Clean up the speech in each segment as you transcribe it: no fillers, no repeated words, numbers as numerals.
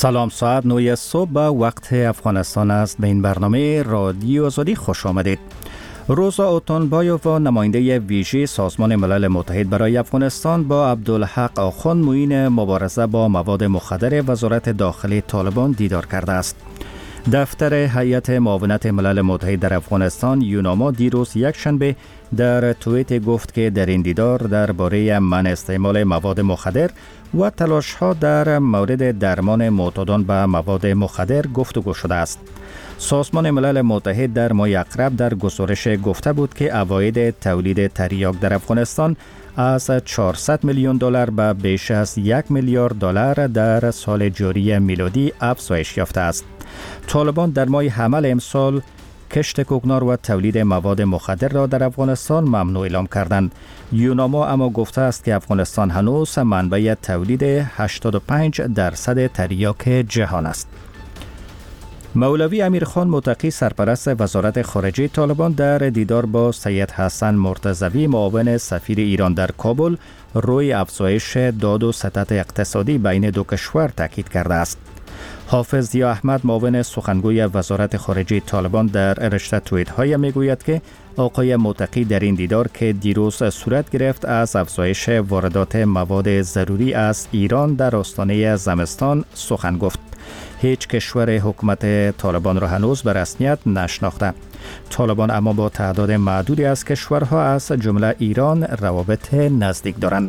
سلام، ساعت 9 صبح به وقت افغانستان است. به این برنامه رادیو آزادی خوش آمدید. روزا اوتونبایوف، نماینده ویژه سازمان ملل متحد برای افغانستان، با عبدالحق آخوند، معین مبارزه با مواد مخدر وزارت داخلی طالبان دیدار کرده است. دفتر هیئت معاونت ملل متحد در افغانستان یوناما دیروز یکشنبه در توییت گفت که در این دیدار درباره منع استعمال مواد مخدر و تلاش‌ها در مورد درمان معتادان به مواد مخدر گفتگو شده است. سازمان ملل متحد در ماه اقرب در گزارش گفته بود که عواید تولید تریاک در افغانستان از 400 میلیون دلار به بیش از 1 میلیارد دلار در سال جاری میلادی افزایش یافته است. طالبان در ماه حمل امسال کشت کوکنار و تولید مواد مخدر را در افغانستان ممنوع اعلام کردند. یوناما اما گفته است که افغانستان هنوز منبع تولید 85% تریاک جهان است. مولوی امیرخان متقی، سرپرست وزارت خارجه طالبان، در دیدار با سید حسن مرتضوی، معاون سفیر ایران در کابل، روی افزایش داد و ستد اقتصادی بین دو کشور تاکید کرده است. حافظ ضیا احمد، معاون سخنگوی وزارت خارجه طالبان، در رشته توییت‌های میگوید که آقای متقی در این دیدار که دیروز صورت گرفت از افزایش واردات مواد ضروری از ایران در آستانه زمستان سخن گفت. هیچ کشور حکومت طالبان را هنوز به رسمیت نشناخته. طالبان اما با تعداد معدودی از کشورها از جمله ایران روابط نزدیک دارند.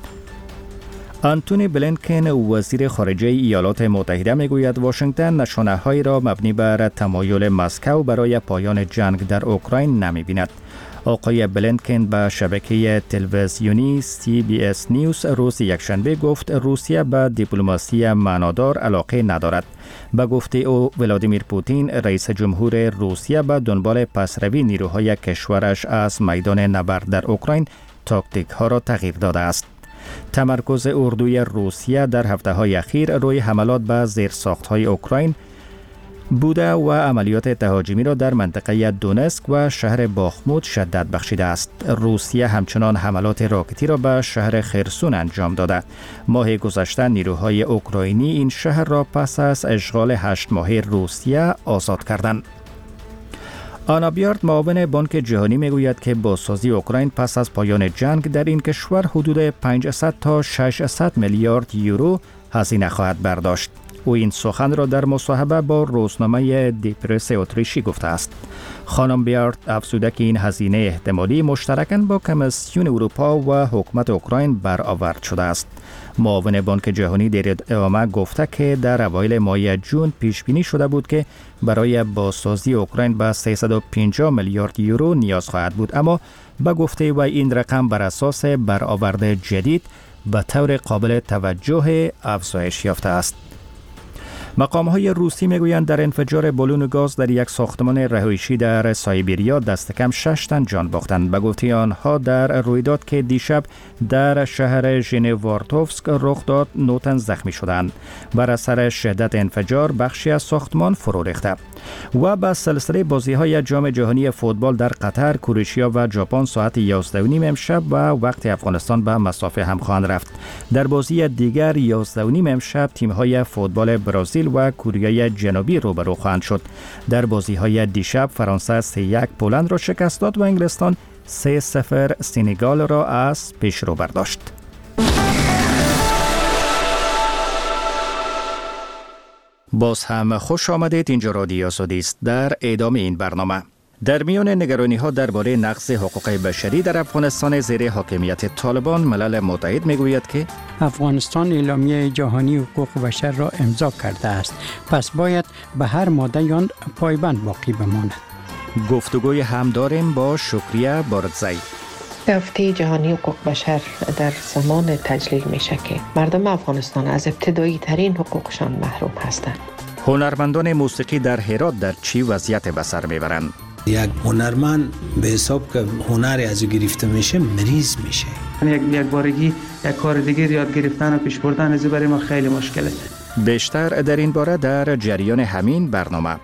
آنتونی بلینکن، وزیر خارجه ایالات متحده، میگوید واشنگتن نشانه‌هایی را مبنی بر تمایل مسکو برای پایان جنگ در اوکراین نمی‌بیند. آقای بلینکن به شبکه تلویزیونی CBS نیوز روز یکشنبه گفت روسیه به دیپلماسی معنادار علاقه ندارد. به گفته او، ولادیمیر پوتین، رئیس جمهور روسیه، به دنبال پسروی نیروهای کشورش از میدان نبرد در اوکراین تاکتیک ها را تغییر داده است. تمرکز اردوی روسیه در هفته‌های اخیر روی حملات به زیرساخت‌های اوکراین بوده و عملیات تهاجمی را در منطقه دونسک و شهر باخموت شدت بخشیده است. روسیه همچنان حملات راکتی را به شهر خرسون انجام داده. ماه گذشته نیروهای اوکراینی این شهر را پس از اشغال 8 ماهه روسیه آزاد کردند. آنا بیارد، معاون بانک جهانی، میگوید که بازسازی اوکراین پس از پایان جنگ در این کشور حدود 500 تا 600 میلیارد یورو هزینه خواهد برداشت. او این سخن را در مصاحبه با روزنامه دیپرس اتریشی گفته است. خانم بیارد افزوده که این هزینه احتمالی مشترکاً با کمیسیون اروپا و حکومت اوکراین برآورد شده است. معاون بانک جهانی در ادامه گفته که در اوایل ماه جون پیش بینی شده بود که برای بازسازی اوکراین به 350 میلیارد یورو نیاز خواهد بود، اما به گفته و این رقم بر اساس برآورد جدید به طور قابل توجه افزایش یافته است. مقام‌های روسی میگویند در انفجار بالون گاز در یک ساختمان رهایشی در سایبریا دست کم 6 تن جان باختند. به گفته آنها در رویداد که دیشب در شهر ژنوارتوفسک رخ داد 9 تن زخمی شدند. بر اثر شدت انفجار بخشی از ساختمان فرو ریخته. و با سلسله بازی‌های جام جهانی فوتبال در قطر، کرواتیا و ژاپن ساعت 11:30 امشب و وقت افغانستان به مسافه هم خواهند رفت. در بازی دیگر 11:30 امشب تیم‌های فوتبال برزیل و کره جنوبی روبرو خواهند شد. در بازی‌های دیشب فرانسه 3-1 پولند را شکست داد و انگلستان 3-0 سنگال را از پیشرو برداشت. باز هم خوش آمدید. اینجا رادیو آزادی است. در ادامه این برنامه، در میان نگرانی‌ها درباره نقض حقوق بشری در افغانستان زیر حاکمیت طالبان، ملل متحد میگوید که افغانستان اعلامیه جهانی حقوق بشر را امضا کرده است، پس باید به هر ماده آن پایبند باقی بماند. گفتگوی هم داریم با شکریه بارزی. هفته جهانی حقوق بشر در زمان تجلیل میشه که مردم افغانستان از ابتدایی ترین حقوقشان محروم هستند. هنرمندان موسیقی در هرات در چی وضعیت به سر میبرند؟ یک هنرمند به حساب که هنر از او گرفته میشه مریض میشه. یک بارگی یک کار دیگه یاد گرفتن و پیش بردن از برای ما خیلی مشکله. بیشتر در این باره در جریان همین برنامه.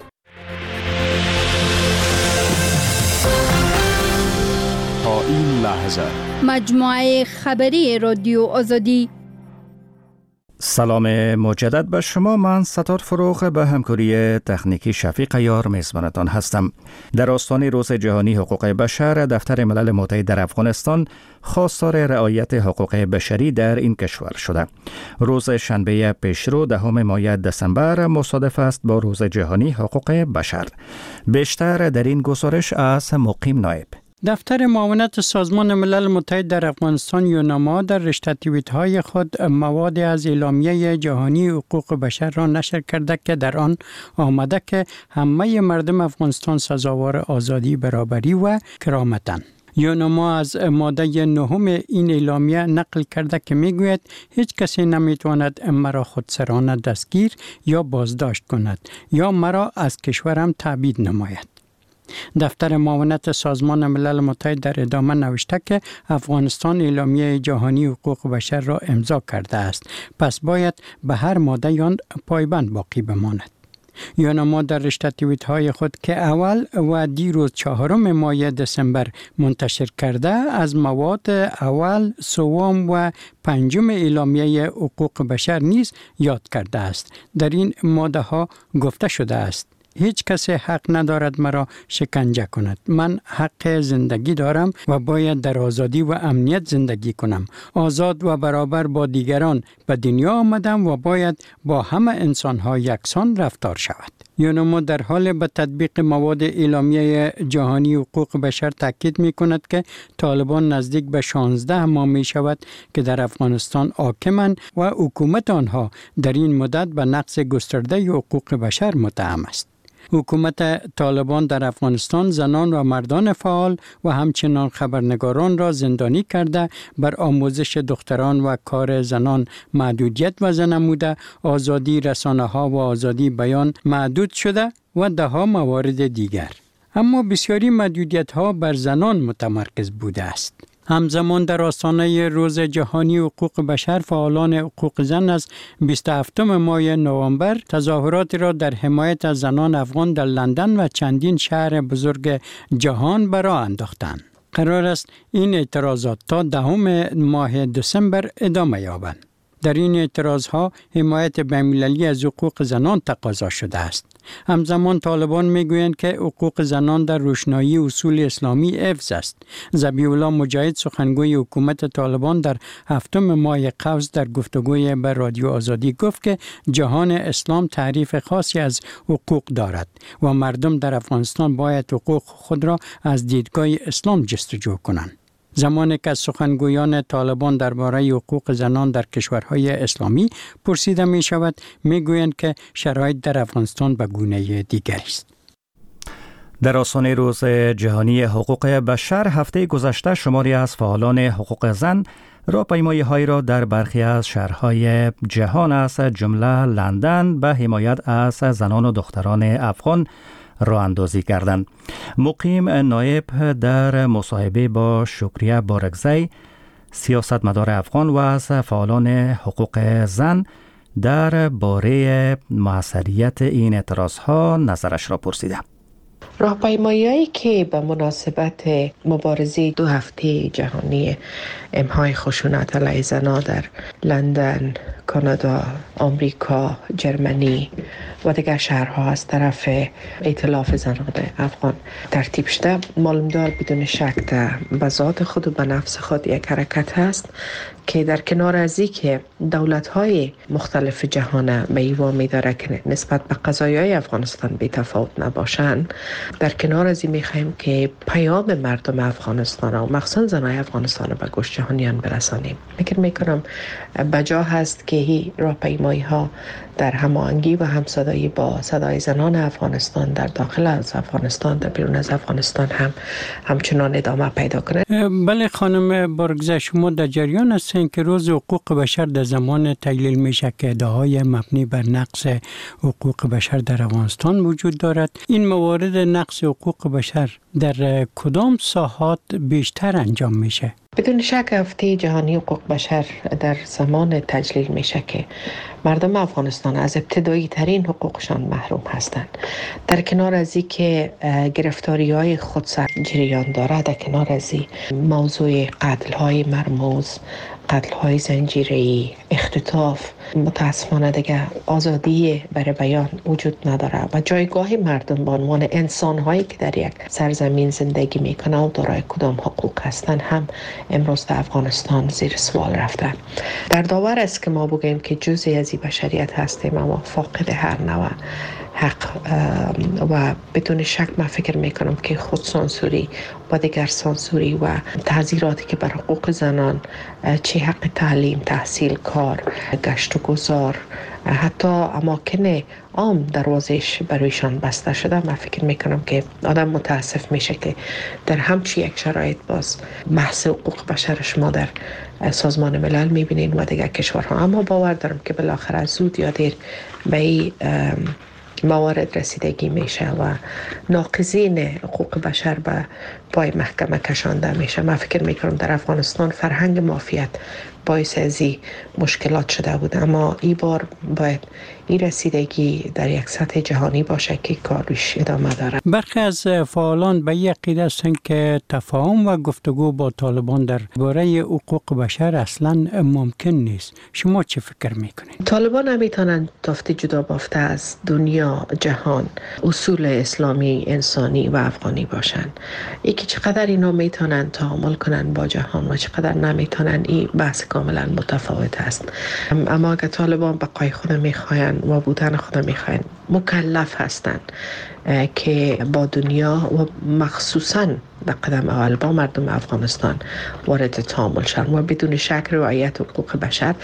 تا این لحظه مجموعه خبری رادیو آزادی. سلام مجدد به شما. من ستار فروغ به همکاری تکنیکی شفیق یار میزبانتان هستم. در آستانه روز جهانی حقوق بشر، دفتر ملل متحد در افغانستان خواستار رعایت حقوق بشری در این کشور شده. روز شنبه پیشرو 10 ماه دسامبر مصادف است با روز جهانی حقوق بشر. بیشتر در این گزارش از مقیم نایب. دفتر معاونت سازمان ملل متحد در افغانستان یوناما در رشته توییت‌های خود مواد از اعلامیه جهانی حقوق بشر را نشر کرده که در آن آمده که همه مردم افغانستان سزاوار آزادی، برابری و کرامتند. یوناما از ماده 9 این اعلامیه نقل کرده که میگوید هیچ کسی نمیتواند مرا خودسرانه دستگیر یا بازداشت کند یا مرا از کشورم تبعید نماید. دفتر معاونت سازمان ملل متحد در ادامه نوشته که افغانستان اعلامیه جهانی حقوق بشر را امضا کرده است، پس باید به هر ماده آن پایبند باقی بماند. یوناما در رشته توییت‌های خود که اول و دیروز 4 ماه دسامبر منتشر کرده از مواد اول، سوم و پنجم اعلامیه حقوق بشر نیز یاد کرده است. در این ماده ها گفته شده است: هیچ کسی حق ندارد مرا شکنجه کند. من حق زندگی دارم و باید در آزادی و امنیت زندگی کنم. آزاد و برابر با دیگران به دنیا آمدم و باید با همه انسان‌ها یکسان رفتار شود. یوناما در حال به تطبیق مواد اعلامیه جهانی حقوق بشر تاکید می کند که طالبان نزدیک به 16 ماه می شود که در افغانستان حاکمند و حکومت آنها در این مدت به نقض گسترده حقوق بشر متهم است. حکومت طالبان در افغانستان زنان و مردان فعال و همچنان خبرنگاران را زندانی کرده، بر آموزش دختران و کار زنان محدودیت وضع نموده، آزادی رسانه ها و آزادی بیان محدود شده و ده‌ها موارد دیگر. اما بسیاری محدودیت ها بر زنان متمرکز بوده است. همزمان در آستانه روز جهانی حقوق بشر، فعالان حقوق زن از 27 ماه نوامبر تظاهرات را در حمایت از زنان افغان در لندن و چندین شهر بزرگ جهان به راه انداختند. قرار است این اعتراضات تا 10 ماه دسامبر ادامه یابند. در این اعتراضها حمایت بین‌المللی از حقوق زنان تقاضا شده است. همزمان طالبان میگویند که حقوق زنان در روشنایی اصول اسلامی حفظ است. ذبیح الله مجاهد، سخنگوی حکومت طالبان، در 7 ماه قوس در گفتگوی به رادیو آزادی گفت که جهان اسلام تعریف خاصی از حقوق دارد و مردم در افغانستان باید حقوق خود را از دیدگاه اسلام جستجو کنند. زمانی که از سخنگویان طالبان درباره حقوق زنان در کشورهای اسلامی پرسیده می شود، می گویند که شرایط در افغانستان به گونه دیگری است. در آستانه روز جهانی حقوق بشر هفته گذشته شماری از فعالان حقوق زن راهپیمایی‌هایی را در برخی از شهرهای جهان از جمله لندن به حمایت از زنان و دختران افغان راه اندازی کردند. مقیم نایب در مصاحبه با شکریه بارگزی، سیاستمدار افغان و از فعالان حقوق زن در باره موثریت این اعتراضها نظرش را پرسیده. راهپیمایی‌هایی که به مناسبت مبارزه 2 هفته جهانی امهای خشونت علیه زنان در لندن، کانادا، آمریکا، جرمنی و دیگر شهرها از طرف ائتلاف زنان افغان ترتیب شده، معلومدار بدون شک به ذات خود و به نفس خود یک حرکت است که در کنار از اینکه دولت‌های مختلف جهان به این وامی داره که نسبت به قضایای افغانستان بی تفاوت نباشند، در کنار از این می‌خواهیم که پیام مردم افغانستان و مخصوصا زنای افغانستان به گوش جهانیان برسانیم. فکر می‌کنم بجا هست که این راهپیمایی‌ها در هماهنگی و همصدایی با صدای زنان افغانستان در داخل از افغانستان، در بیرون از افغانستان همچنان ادامه پیدا کنه. بله خانم بارگزی، شما در جریان هستین که روز حقوق بشر در زمان تحلیل میشه که ادعاهای مبنی بر نقض حقوق بشر در افغانستان وجود دارد. این موارد نقض حقوق بشر در کدام ساحات بیشتر انجام میشه؟ بدون شک هفته جهانی حقوق بشر در زمان تجلیل میشه که مردم افغانستان از ابتدایی ترین حقوقشان محروم هستند. در کنار از این که گرفتاری های خودسر جریان داره، در کنار از این موضوع قتل های مرموز، قتل‌های زنجیره‌ای، اختطاف، متاسفانه دیگه آزادی برای بیان وجود نداره و جایگاه مردم به عنوان انسان‌هایی که در یک سرزمین زندگی میکنه و دارای کدام حقوق هستن هم امروز در افغانستان زیر سوال رفته. در داور است که ما بگیم که جزئی از بشریت هستیم اما فاقد هر نوع حق و بدون شک من فکر میکنم که خودسانسوری و دیگر سانسوری و تعزیراتی که بر حقوق زنان، چه حق تعلیم، تحصیل، کار، گشت و گذار، حتی اماکن عام دروازش برایشان بسته شده، من فکر میکنم که آدم متاسف میشه که در همچی یک شرایط باز بحث حقوق بشر شما در سازمان ملل میبینین و دیگر کشورها. اما باور دارم که بالاخره زود یا دیر به این موارد رسیدگی میشه و ناقضین حقوق بشر به پای محکمه کشانده میشه. من فکر میکنم در افغانستان فرهنگ مافیت باعث از مشکلات شده بود، اما این بار باید این رسیدگی در یک سطح جهانی باشه که کارش ادامه داره. برخی از فعالان به یک عقیده هستند که تفاهم و گفتگو با طالبان در باره حقوق بشر اصلا ممکن نیست. شما چه فکر میکنید؟ طالبان نمیتونن تافته جدا بافته از دنیا، جهان، اصول اسلامی، انسانی و افغانی باشن. یکی چقدر اینا میتونن تعامل کنن با جهان و چقدر نمیتونن، این بحث کاملا متفاوت است. اما اگه طالبان بقای خود میخواین و بودن خود میخواین، مکلف هستند که با دنیا و مخصوصاً در قدم اول با مردم افغانستان وارد تعامل شدن و بدون شک رعایت حقوق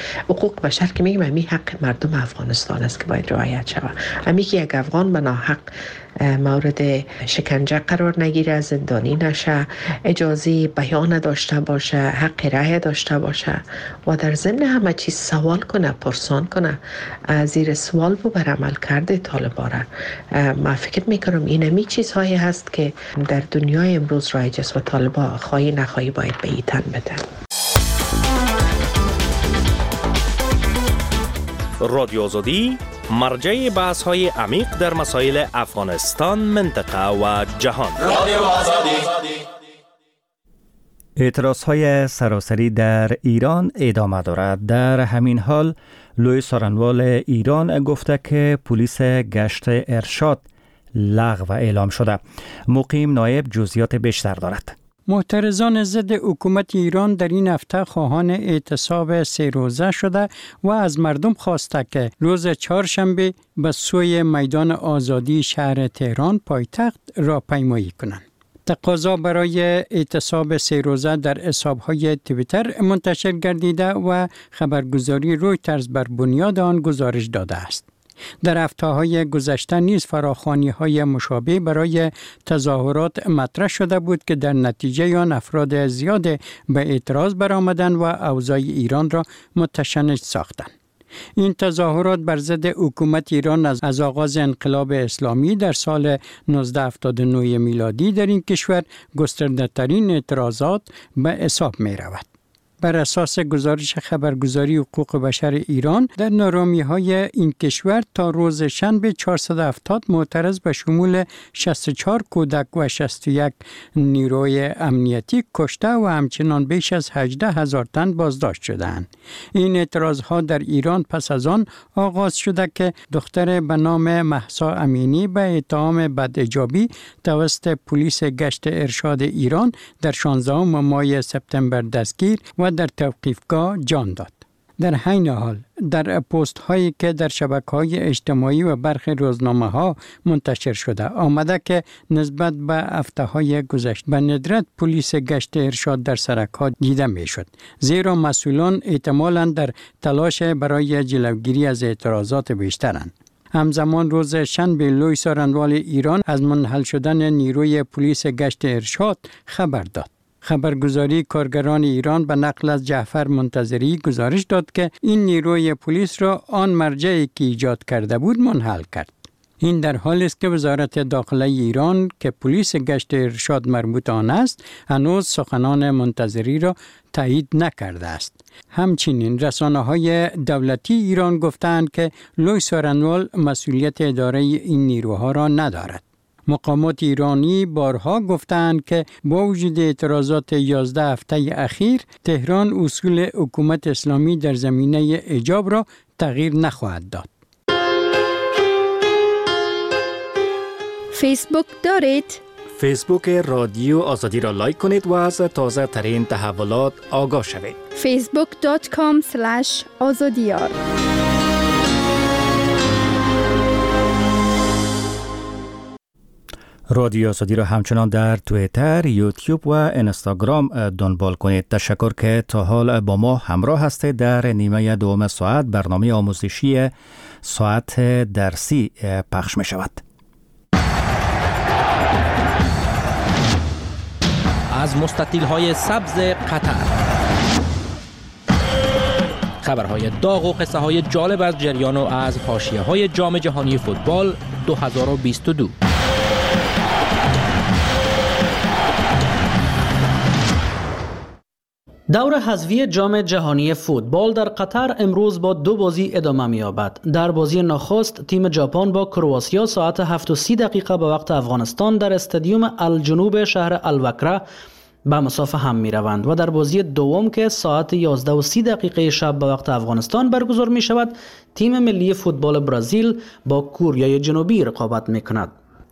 بشر که میگم امی حق مردم افغانستان است که باید رعایت شود. امی که یک افغان به ناحق مورد شکنجه قرار نگیره، زندانی نشه، اجازه بیان داشته باشه، حق رأی داشته باشه و در ضمن همه چیز سوال کنه، پرسان کنه، زیر سوال ببر عمل کرده طالبان را. من فکر میکنم اینمی چیزهایی هست که در دنیای امروز رایج است و طالبان خواهی نخواهی باید به این تن بدن. رادیو آزادی مرجع بحث های عمیق در مسائل افغانستان، منطقه و جهان. رادیو آزادی. اعتراضهای سراسری در ایران ادامه دارد. در همین حال لوی سارنوال ایران گفته که پلیس گشت ارشاد لغو اعلام شده. مقیم نایب جزئیات بیشتر دارد. معترضان ضد حکومت ایران در این هفته خواهان اعتصاب 3 روزه شده و از مردم خواسته که روز چهارشنبه به سوی میدان آزادی شهر تهران پایتخت راهپیمایی کنند. تقاضا برای اعتصاب 3 روزه در حساب‌های توییتر منتشر گردیده و خبرگزاری رویترز بر بنیاد آن گزارش داده است. در هفته‌های گذشته نیز فراخوانی‌های مشابه برای تظاهرات مطرح شده بود که در نتیجه آن افراد زیاد به اعتراض برآمدند و اوضاع ایران را متشنج ساختند. این تظاهرات بر ضد حکومت ایران از آغاز انقلاب اسلامی در سال 1979 میلادی در این کشور گسترده‌ترین اعتراضات به حساب می‌رود. بر اساس گزارش خبرگزاری حقوق بشر ایران، در نارامی‌های این کشور تا روز شنبه 470 معترض به شمول 64 کودک و 61 نیروی امنیتی کشته و همچنان بیش از 18,000 تن بازداشت شدند. این اعتراضها در ایران پس از آن آغاز شده که دختر به نام مهسا امینی به اتهام بداجابی توسط پلیس گشت ارشاد ایران در 16 ماه سپتامبر دستگیر و در توقیفگاه جان داد. در حین حال در پست هایی که در شبکه‌های اجتماعی و برخی روزنامه‌ها منتشر شده آمده که نسبت به هفته‌های گذشته به ندرت پلیس گشت ارشاد در سرک‌ها دیده می‌شد، زیرا مسئولان احتمالاً در تلاش برای جلوگیری از اعتراضات بیشترند. همزمان روز شنبه لوی سارنوال ایران از منحل شدن نیروی پلیس گشت ارشاد خبر داد. خبرگزاری کارگران ایران به نقل از جعفر منتظری گزارش داد که این نیروی پلیس را آن مرجعی که ایجاد کرده بود منحل کرد. این در حالی است که وزارت داخله ایران که پلیس گشت ارشاد مربوط آن است، هنوز سخنان منتظری را تایید نکرده است. همچنین رسانه‌های دولتی ایران گفتند که لوی سارنوال مسئولیت اداره این نیروها را ندارد. مقامات ایرانی بارها گفتند که با وجود اعتراضات 11 هفته اخیر، تهران اصول حکومت اسلامی در زمینه حجاب را تغییر نخواهد داد. فیسبوک دارید؟ فیسبوک رادیو آزادی را لایک کنید و از تازه ترین تحولات آگاه شوید. facebook.com/azadiyar رادیو آزادی را همچنان در توییتر، یوتیوب و اینستاگرام دنبال کنید. تشکر که تا حال با ما همراه هستید. در نیمه دوم ساعت برنامه آموزشی ساعت درسی پخش می شود. از مستطیل‌های سبز قطر، خبرهای داغ و قصه‌های جالب از جریان و از حاشیه‌های جام جهانی فوتبال 2022. دور حذفی جام جهانی فوتبال در قطر امروز با 2 بازی ادامه می‌یابد. در بازی نخست تیم ژاپن با کرواتیا ساعت 7:30 به وقت افغانستان در استادیوم الجنوب شهر الوکره به مسافه هم می‌روند و در بازی دوم که ساعت 11:30 شب به وقت افغانستان برگزار می‌شود، تیم ملی فوتبال برزیل با کره جنوبی رقابت می‌کند.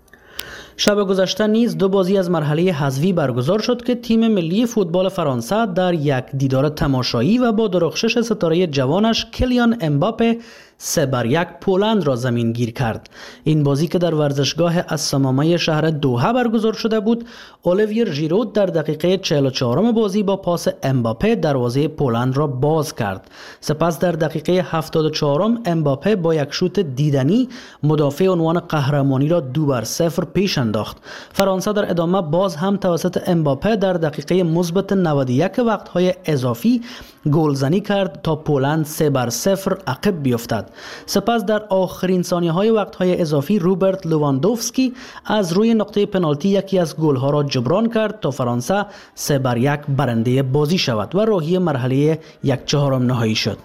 شب گذشته نیز 2 بازی از مرحله حذفی برگزار شد که تیم ملی فوتبال فرانسه در یک دیدار تماشایی و با درخشش ستاره جوانش کلیان امباپه 3-1 پولند را زمین گیر کرد. این بازی که در ورزشگاه الصمامه شهر دوحه برگزار شده بود، اولیویر ژیرود در دقیقه 44 بازی با پاس امباپه دروازه پولند را باز کرد. سپس در دقیقه 74 امباپه با یک شوت دیدنی مدافع عنوان قهرمانی را 2-0 پیش انداخت. فرانسه در ادامه باز هم توسط امباپه در دقیقه مثبت 91 وقت‌های اضافی گلزنی کرد تا پولند 3-0 عقب بیفتد. سپس در آخرین ثانیه‌های وقت‌های اضافی روبرت لواندوفسکی از روی نقطه پنالتی یکی از گل‌ها را جبران کرد تا فرانسه 3-1 برنده بازی شود و راهی مرحله 1/4 نهایی شد.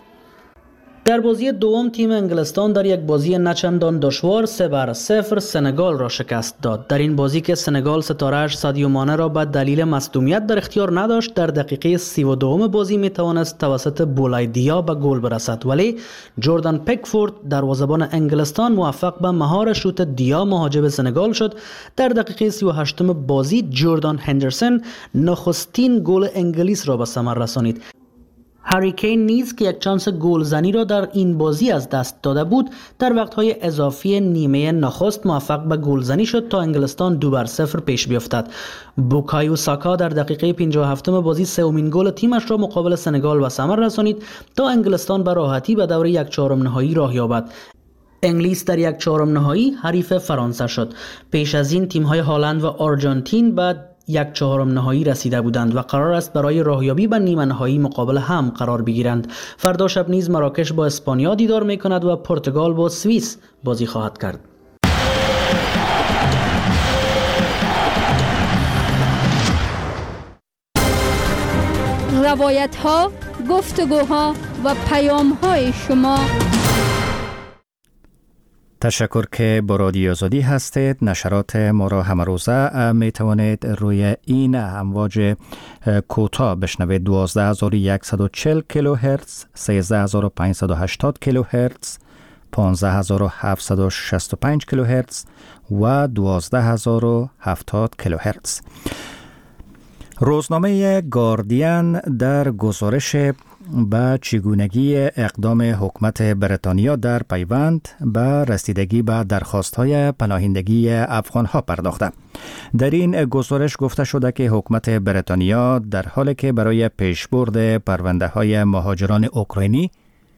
در بازی دوم تیم انگلستان در یک بازی نچندان دشوار 3-0 سنگال را شکست داد. در این بازی که سنگال ستاره‌اش سادیو مانه را به دلیل مصدومیت در اختیار نداشت، در دقیقه 32 بازی می توانست توسط بولای دیا به گل برسد، ولی جردن پیکفورد دروازه‌بان انگلستان موفق به مهار شوت دیا مهاجم سنگال شد. در دقیقه 38 بازی جردان هندرسون نخستین گل انگلیس را به ثمر رسانید. هری کین نیز که یک چانس گلزنی را در این بازی از دست داده بود، در وقت‌های اضافی نیمه نخست موفق به گلزنی شد تا انگلستان 2-0 پیش بیفتد. بوکایو ساکا در دقیقه 57 بازی سومین گل تیمش را مقابل سنگال به ثمر رسانید تا انگلستان به راحتی به دور 1/4 نهایی راه یابد. انگلیس در 1/4 نهایی حریف فرانسه شد. پیش از این تیم‌های هلند و آرژانتین به 1/4 نهایی رسیده بودند و قرار است برای راهیابی به نیمه نهایی مقابل هم قرار بگیرند. فردا شب نیز مراکش با اسپانیا دیدار می‌کند و پرتغال با سوئیس بازی خواهد کرد. روایت‌ها، گفتگوها و پیام‌های شما. تشکر که با رادیو آزادی هستید. نشرات ما را همه روزه می توانید روی این امواج کوتاه بشنوید: 12140 کیلوهرتز، 13580 کیلوهرتز، 15765 کیلوهرتز و 12070 کیلوهرتز. روزنامه گاردین در گزارش به چگونگی اقدام حکومت بریتانیا در پیوند به رسیدگی به درخواست‌های پناهندگی افغان‌ها پرداخته. در این گزارش گفته شده که حکومت بریتانیا در حالی که برای پیشبرد پرونده‌های مهاجران اوکراینی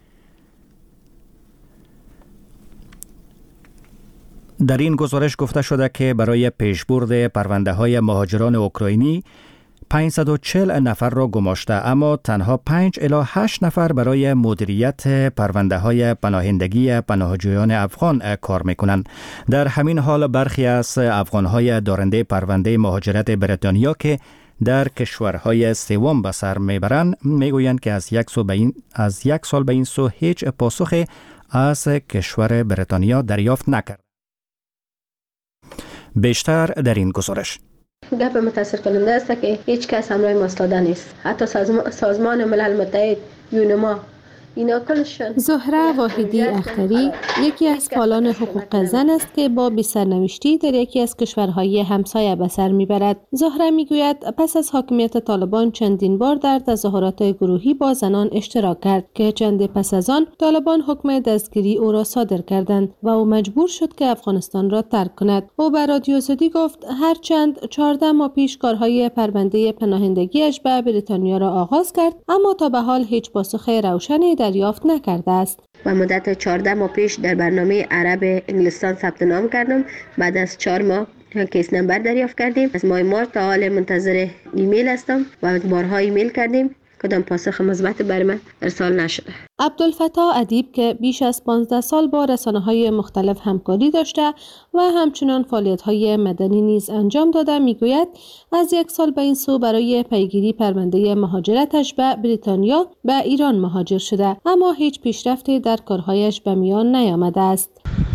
در این گزارش گفته شده که برای پیشبرد پرونده‌های مهاجران اوکراینی 540 نفر را گماشته، اما تنها 5 الی 8 نفر برای مدیریت پرونده‌های پناهندگی پناهجویان افغان کار می‌کنند. در همین حال برخی از افغان‌های دارنده پرونده مهاجرت بریتانیا که در کشورهای سوم به سر میبرند میگویند که از یک سال به این سو هیچ پاسخی از کشور بریتانیا دریافت نکرد. بیشتر در این گزارش. گپ متاثر کننده است که هیچ کس همراه ما ایستاده نیست. حتی سازمان ملل متحد، یونما، اینا کلشون. زهره واحدی اختری یکی از فعالان حقوق زن است که با بی‌سرنوشتی در یکی از کشورهای همسایه به سر میبرد. زهره میگوید پس از حاکمیت طالبان چندین بار در تظاهرات گروهی با زنان اشتراک کرد که چند پس از آن طالبان حکم دستگیری او را صادر کردند و او مجبور شد که افغانستان را ترک کند. او به رادیو آزادی گفت هرچند 14 ماه پیش کارهای پرونده پناهندگیش به بریتانیا را آغاز کرد، اما تا به حال هیچ پاسخ روشنی دریافت نکرده است. و مدت 14 ماه پیش در برنامه عرب انگلستان ثبت نام کردم. بعد از 4 ماه کیس نمبر دریافت کردیم. از ماه مارس تا حال منتظر ایمیل هستم و بارها ایمیل کردیم، کدام پاسخ مثبت بر من ارسال نشده. عبدالفتاح ادیب که بیش از 15 سال با رسانه‌های مختلف همکاری داشته و همچنان فعالیت‌های مدنی نیز انجام داده میگوید از 1 سال به این سو برای پیگیری پرونده مهاجرتش به بریتانیا به ایران مهاجر شده، اما هیچ پیشرفتی در کارهایش به میان نیامده است.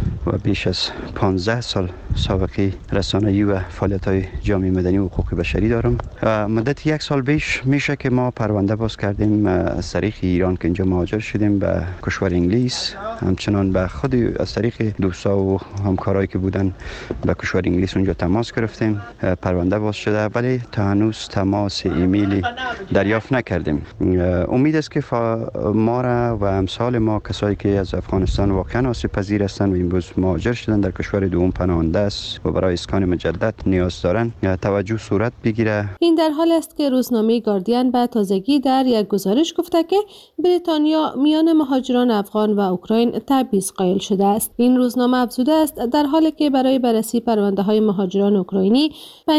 و بیش از 15 سال سابقه رسانه‌ای و فعالیت‌های جامعه مدنی و حقوق بشری دارم. مدت 1 سال بیش میشه که ما پرونده باز کردیم از طریق ایران که اینجا مهاجر شدیم به کشور انگلیس، همچنان به خود از طریق دوستا و همکارایی که بودن به کشور انگلیس اونجا تماس گرفتیم، پرونده باز شده ولی تا هنوز تماس ایمیلی دریافت نکردیم. امید است که ما را و امثال ما کسایی که از افغانستان واقعا آسیب پذیر هستند و امروز مهاجر شدن در کشور دوم پناهنده است و برای اسکان مجدد نیاز دارند توجه صورت بگیره. این در حال است که روزنامه گاردین به تازگی در یک گزارش گفته که بریتانیا میان مهاجران افغان و اوکراین تبعیض قائل شده است. این روزنامه افزوده است در حالی که برای بررسی پرونده‌های مهاجران اوکراینی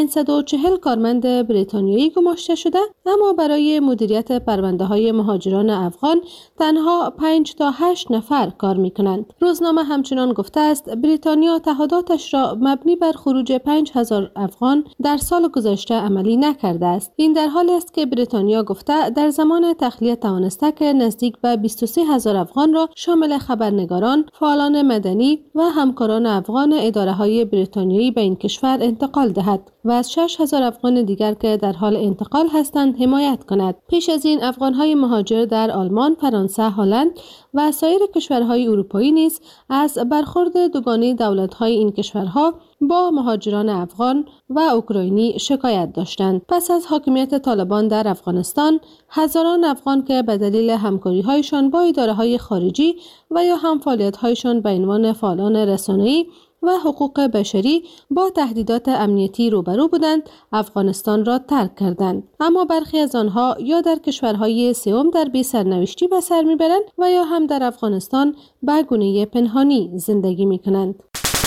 540 کارمند بریتانیایی گماشته شده، اما برای مدیریت پرونده‌های مهاجران افغان تنها 5 تا 8 نفر کار می‌کنند. روزنامه همچنان گفته است بریتانیا تعهداتش را مبنی بر خروج 5000 افغان در سال گذشته عملی نکرده است. این در حالی است که بریتانیا گفته در زمان تخلیه توانسته که نزدیک به 23000 افغان را شامل خبرنگاران، فعالان مدنی و همکاران افغان اداره‌های بریتانیایی به این کشور انتقال دهد و از 6000 افغان دیگر که در حال انتقال هستند حمایت کند. پیش از این افغان‌های مهاجر در آلمان، فرانسه، هلند و سایر کشورهای اروپایی نیز از برخورد دوگانه دولت‌های این کشورها با مهاجران افغان و اوکراینی شکایت داشتند. پس از حاکمیت طالبان در افغانستان، هزاران افغان که به دلیل همکاری‌هایشان با اداره‌های خارجی و یا هم فعالیت‌هایشان به عنوان فعالان رسانه‌ای و حقوق بشری با تهدیدات امنیتی روبرو بودند، افغانستان را ترک کردند. اما برخی از آنها یا در کشورهای سوم در بی سرنوشتی به سر میبرند و یا هم در افغانستان به گونه پنهانی زندگی میکنند.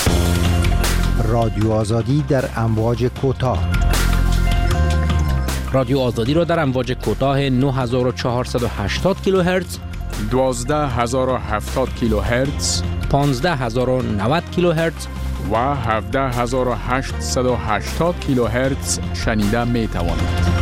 رادیو آزادی در امواج کوتاه. رادیو آزادی را در امواج کوتاه 9480 کیلوهرتز، 12070 کیلوهرتز، 15090 کیلوهرتز و 17880 کیلوهرتز شنیده می توانید.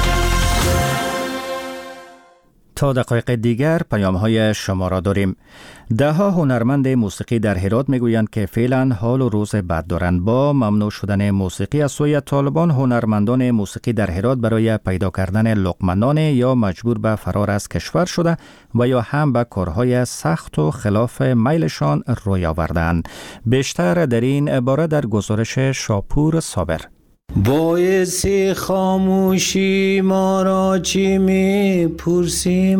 تا دقایق دیگر پیام‌های شما را داریم. ده‌ها هنرمند موسیقی در هرات میگویند که فعلا حال و روز بد دارند. با ممنوع شدن موسیقی از سوی طالبان، هنرمندان موسیقی در هرات برای پیدا کردن لقمه نان یا مجبور به فرار از کشور شده و یا هم به کارهای سخت و خلاف میلشان روی آوردند. بیشتر در این باره در گزارش شاپور صابر. باعث خاموشی ما را چی می پرسی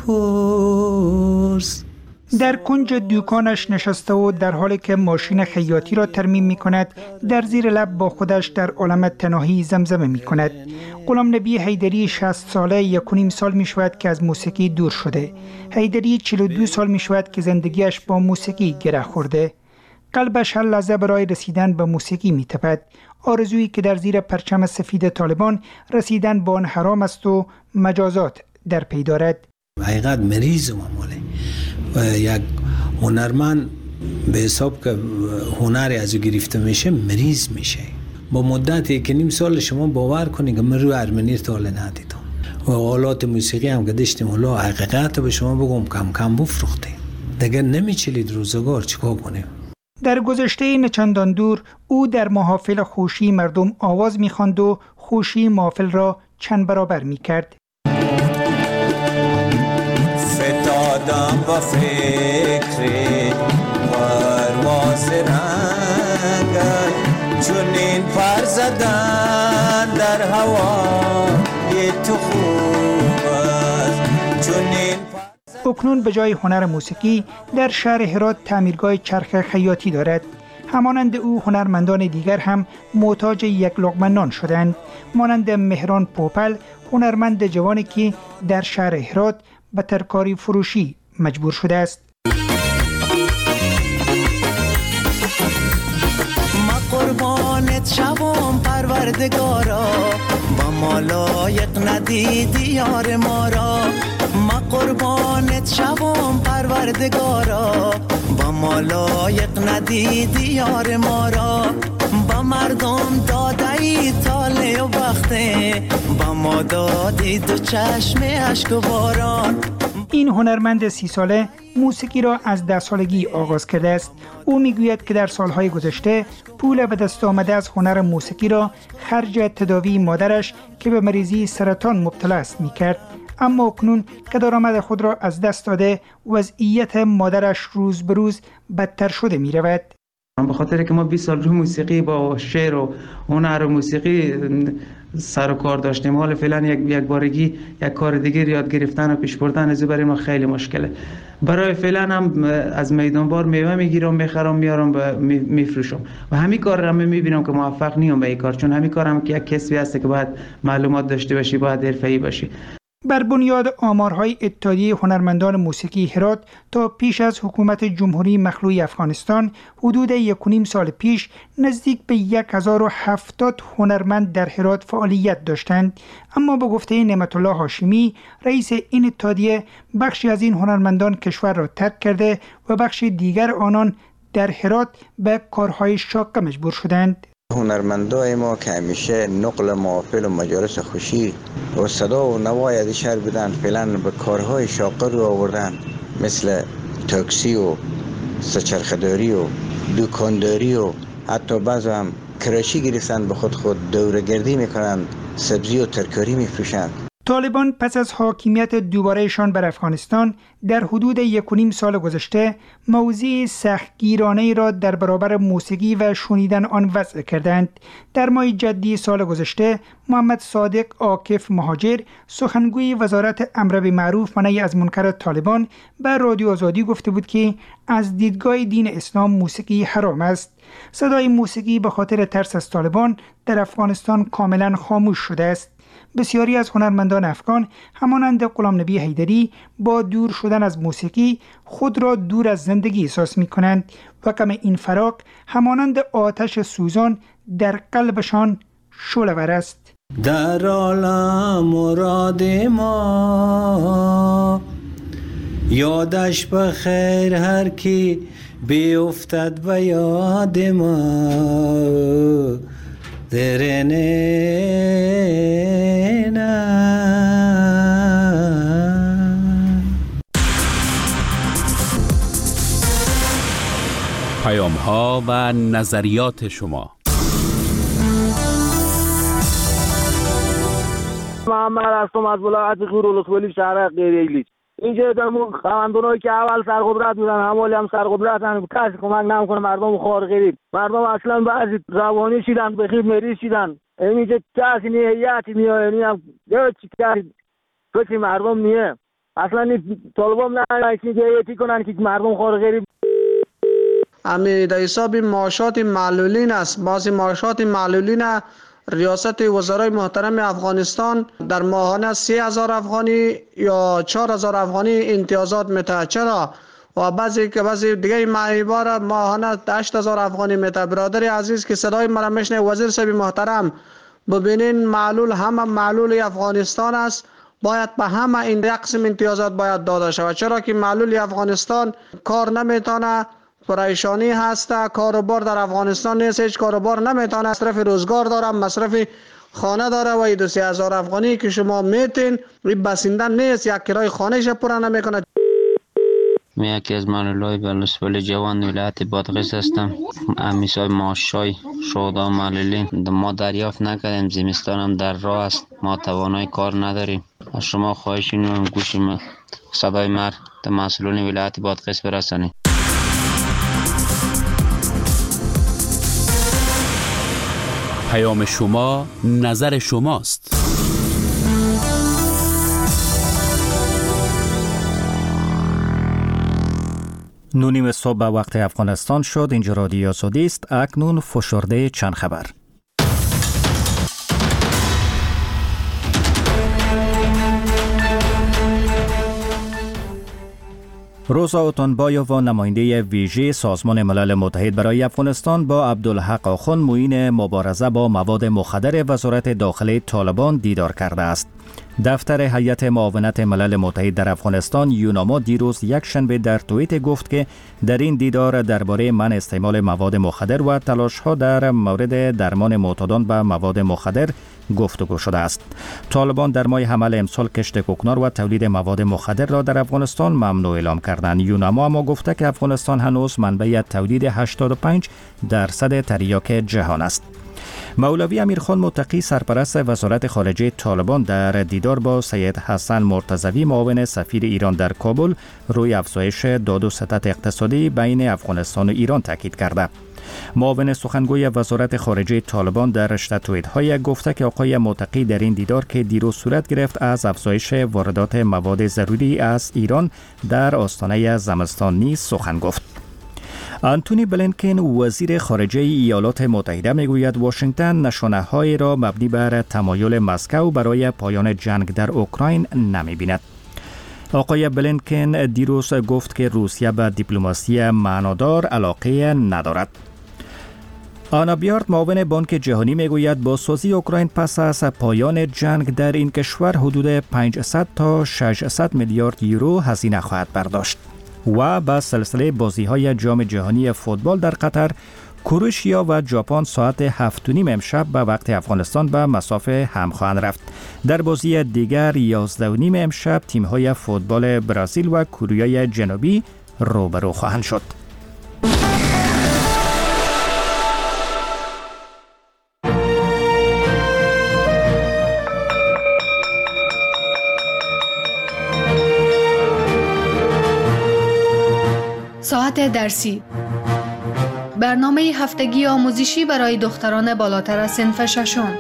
مپرس. در کنج دوکانش نشسته و در حالی که ماشین خیاطی را ترمیم می کند، در زیر لب با خودش در عالم تنهایی زمزمه می کند. غلام نبی حیدری 60 ساله 1.5 سال می شود که از موسیقی دور شده. حیدری 42 سال می شود که زندگیش با موسیقی گره خورده. قلبش هر لحظه برای رسیدن به موسیقی می تپد. آرزویی که در زیر پرچم سفید طالبان رسیدن به آن حرام است و مجازات در پی دارد. حقیقت مریض ماموله و یک هنرمند به حساب که هنری از او گرفته میشه مریض میشه. با مدت 1.5 سال شما باور کنید که من روی ارمنیر تا حالا ندیدم و آلات موسیقی هم که داشتیم حالا حقیقت به شما بگم کم کم بفروخته دیگه نمیچلید روزگار. چیکار کنیم؟ در گذشته نچندان دور او در محافل خوشی مردم آواز می‌خواند و خوشی محافل را چند برابر می‌کرد. فتادم با فکر پرواز رنگای چونین پر زدن در هوا تو خوب است چونین. اکنون به جای هنر موسیقی در شهر هرات تعمیرگاه چرخ خیاطی دارد. همانند او هنرمندان دیگر هم محتاج یک لقمه نان شدند، مانند مهران پوپل، هنرمند جوانی که در شهر هرات به ترکاری فروشی مجبور شده است. ما قربانت شوم پروردگارا، با ما لایق ندیدی یار ما را. ما قربانت شوم پروردگارا، با ما لایق ندیدی یار ما را. با مردم دادی تاله و بخته، با ما دادی دو چشم اشک و باران. این هنرمند 30 ساله موسیقی را از 10 سالگی آغاز کرده است. او میگوید که در سالهای گذشته پول به دست آمده از هنر موسیقی را خرج تداوی مادرش که به مریضی سرطان مبتلا است میکرد، اما اکنون که درآمد خود را از دست داده وضعیت مادرش روز به روز بدتر شده می رود. به خاطر که ما 20 سال روی موسیقی با شعر و هنر و موسیقی سر و کار داشتیم، حالا فعلا یک بارگی یک کار دیگه یاد گرفتن و پیش بردن از برای ما خیلی مشکله. برای فعلا هم از میدان بار میوه میگیرم، میخرم، میارم و میفروشم و همین کار رو میبینم که موفق نیم به این کار، چون همین کار هم که یک کسبی هست که باید معلومات داشته باشی، باید حرفه‌ای باشی. بر بنیاد آمارهای اتحادیه هنرمندان موسیقی هرات تا پیش از حکومت جمهوری مخلوع افغانستان حدود 1.5 سال پیش نزدیک به 1070 هنرمند در هرات فعالیت داشتند، اما با گفته نعمت الله هاشمی رئیس این اتحادیه بخشی از این هنرمندان کشور را ترک کرده و بخش دیگر آنان در هرات به کارهای شاق مجبور شدند. هنرمندای ما که همیشه نقل محافل و مجالس خوشی و صدا و نوای از شهر بدن فعلا به کارهای شاقه رو آوردن، مثل تاکسی و سه‌چرخه‌داری و دکانداری و حتی بعضی هم کراشی گرفتن، به خود دوره‌گردی میکنن، سبزی و ترکاری میفروشند. طالبان پس از حاکمیت دوبارهشان بر افغانستان در حدود 1.5 سال گذشته موضوع سختگیرانه‌ای را در برابر موسیقی و شنیدن آن وضع کردند. در ماه جدی سال گذشته محمد صادق عاکف مهاجر، سخنگوی وزارت امر بالمعروف و نهی از منکر طالبان، به رادیو آزادی گفته بود که از دیدگاه دین اسلام موسیقی حرام است. صدای موسیقی به خاطر ترس از طالبان در افغانستان کاملا خاموش شده است. بسیاری از هنرمندان افغان همانند غلام نبی حیدری با دور شدن از موسیقی خود را دور از زندگی احساس می کنند و غم این فراق همانند آتش سوزان در قلبشان شعله‌ور است. در عالم مراد ما یادش بخیر هر کی بیفتد به یاد ما پیام‌ها و نظریات شما. محمد هستم از ولایت غورالخولی شهر غیریلی. اینجا دمون خواندونایی که اول سرقدرت بودن همالی هم سرقدرتن، کسی کمک نمیکنه مردم خوار غریب. مردم اصلا بعضی روانی شدن، بخیر مریض شدن. اینجا کسی نیه هیئتی میاد، یعنی هم کسی مردم نیه. اصلا طالبان نه که هیئتی کنن که مردم خوار غریب. امی در حساب معاشات معلولین است. بعضی معاشات معلولین ریاست وزرای محترم افغانستان در ماهانه 30,000 افغانی یا 4,000 افغانی امتیازات میده. چرا؟ و بعضی دیگه معیبار ماهانه 8,000 افغانی میده. برادر عزیز که صدای مرا میشنه، وزیر صاحب محترم، ببینین معلول همه معلول افغانستان است، باید به همه این قسم امتیازات باید داده شود. چرا که معلول افغانستان کار نمیتونه، پریشانی هست، کاروبار در افغانستان نیست، هیچ کاروبار نمیتونه، مصرف روزگار داره، مصرف خانه داره و این 2,000 افغانی که شما میتین این بسیندن نیست، یک کرای خانهش پورا نمیکنه. من یکی از معلولای بلوسپل جوان ولایت بادغیس هستم. امیسای معاشای شهدا معلولین ما دریافت نکردیم. زمستان هم در راه است. ما توانای کار نداریم. از شما خواهش می‌کنم گوش صدای ما به مسئولین ولایت بادغیس برسانید. پیام شما نظر شماست. نونیم صبح به وقت افغانستان شد. اینجا رادیو آزادی است. اکنون فشرده چند خبر. روزا اوتانبایووا نماینده ویژه سازمان ملل متحد برای افغانستان با عبدالحق آخوند معین مبارزه با مواد مخدر وزارت داخلی طالبان دیدار کرده است. دفتر هیئت معاونت ملل متحد در افغانستان یوناما دیروز یک شنبه در توییت گفت که در این دیدار درباره منع استعمال مواد مخدر و تلاش‌ها در مورد درمان معتادان به مواد مخدر گفتگو شده است. طالبان در ماه حمل امسال کشت کوکنار و تولید مواد مخدر را در افغانستان ممنوع اعلام کردند. یوناما اما گفته که افغانستان هنوز منبع تولید 85% تریاک جهان است. مولوی امیرخان متقی سرپرست وزارت خارجه طالبان در دیدار با سید حسن مرتضوی معاون سفیر ایران در کابل روی افزایش داد و ستد اقتصادی بین افغانستان و ایران تاکید کرده. معاون سخنگوی وزارت خارجه طالبان در رشته توییت‌های گفته که آقای متقی در این دیدار که دیروز صورت گرفت از افزایش واردات مواد ضروری از ایران در آستانه زمستان نیز سخن گفت. آنتونی بلینکن وزیر خارجه ایالات متحده میگوید واشنگتن نشانه‌هایی را مبنی بر تمایل مسکو برای پایان جنگ در اوکراین نمی‌بیند. آقای بلینکن دیروز گفت که روسیه به دیپلماسی معنادار علاقه ندارد. آنا بیارد معاون بانک جهانی میگوید بازسازی اوکراین پس از پایان جنگ در این کشور حدود 500 تا 600 میلیارد یورو هزینه خواهد برداشت. و با سلسله بازی‌های جام جهانی فوتبال در قطر، کروشیا و ژاپن ساعت 7:30 امشب به وقت افغانستان به مسافه هم خواهند رفت. در بازی دیگر 11:30 امشب تیم‌های فوتبال برزیل و کره جنوبی روبرو خواهند شد. ساعت درسی، برنامه هفتگی آموزشی برای دختران بالاتر از صنف ششم.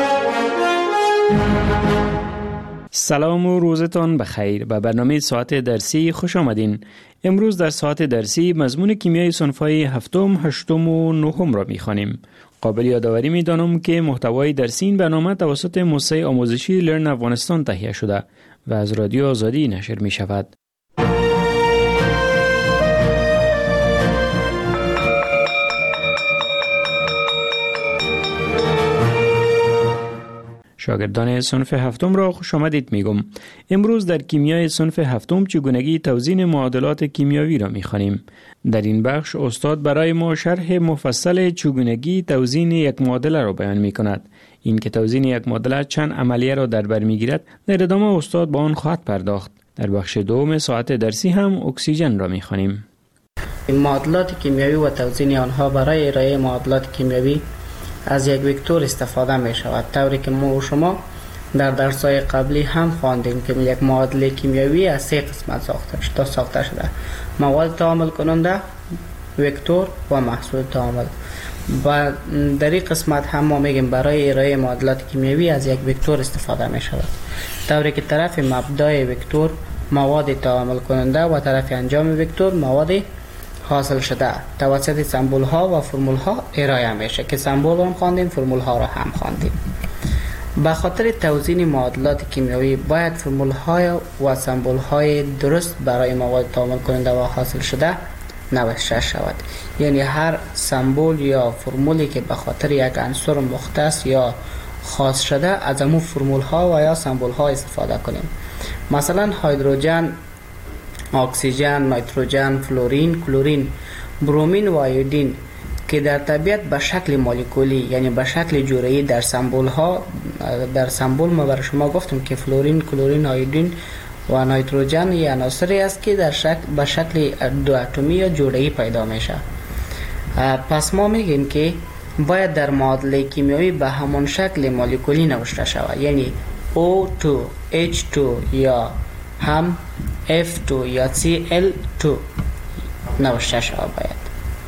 سلام و روزتان بخیر. به برنامه ساعت درسی خوش آمدین. امروز در ساعت درسی مضمون کیمیای صنف‌های هفتم، هشتم و نهم را می‌خوانیم. قابل یادآوری می‌دانم که محتوای درسی این برنامه توسط موسسه آموزشی لرن افغانستان تهیه شده و از رادیو آزادی نشر می‌شود. شاگردان صنف هفتم را خوش آمدید میگم. امروز در کیمیای صنف هفتم چگونگی توزیع معادلات کیمیایی را میخوانیم. در این بخش استاد برای ما شرح مفصل چگونگی توزیع یک معادله را بیان میکند. این که توزیع یک معادله چند عملیه را در بر میگیرد، در ادامه استاد با آن خواهد پرداخت. در بخش دوم ساعت درسی هم اکسیژن را میخوانیم. معادلات کیمیایی و توزیع آنها برای ارائه معادلات کیمیایی از یک وکتور استفاده می شود، طوری که ما و شما در درس‌های قبلی هم خواندیم که یک معادله کیمیایی از 3 قسمت ساخته شده: مواد تعامل کننده، وکتور و محصول تعامل. و در این قسمت هم ما میگیم برای ارائه معادلات کیمیایی از یک وکتور استفاده می شود، طوری که طرف مبدای وکتور مواد تعامل کننده و طرف انجام وکتور مواد حاصل شده توسط سمبول ها و فرمول ها ارائه میشه که سمبول هم خواندیم، فرمول ها را هم خواندیم. به خاطر توزیع معادلات کیمیایی باید فرمول های و سمبول های درست برای مواد تعامل کننده و حاصل شده نوشته شود. یعنی هر سمبول یا فرمولی که به خاطر یک عنصر مختص یا خاص شده از همون فرمول ها و یا سمبول ها استفاده کنیم. مثلا هیدروژن، اکسیژن، نیتروژن، فلورین، کلورین، برومین و آیودین که در طبیعت به شکل مولکولی یعنی به شکل جوهری در سمبول ها، در سمبول ما برای شما گفتم که فلورین، کلورین، آیودین و نیتروژن یک عناصری است که به شکل دو اتمی یا جوړه‌ای پیدا میشه. پس ما میگیم که باید در معادله کیمیایی به همون شکل مولکولی نوشته شود، یعنی O2 H2 یا هم F2 یا Cl2 نوشته شود. باید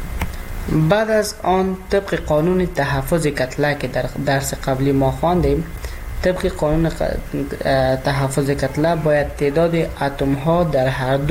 بعد از آن طبق قانون تحفظ کتله که در درس قبلی ما خواندیم، طبق قانون تحفظ کتله باید تعداد اتم ها در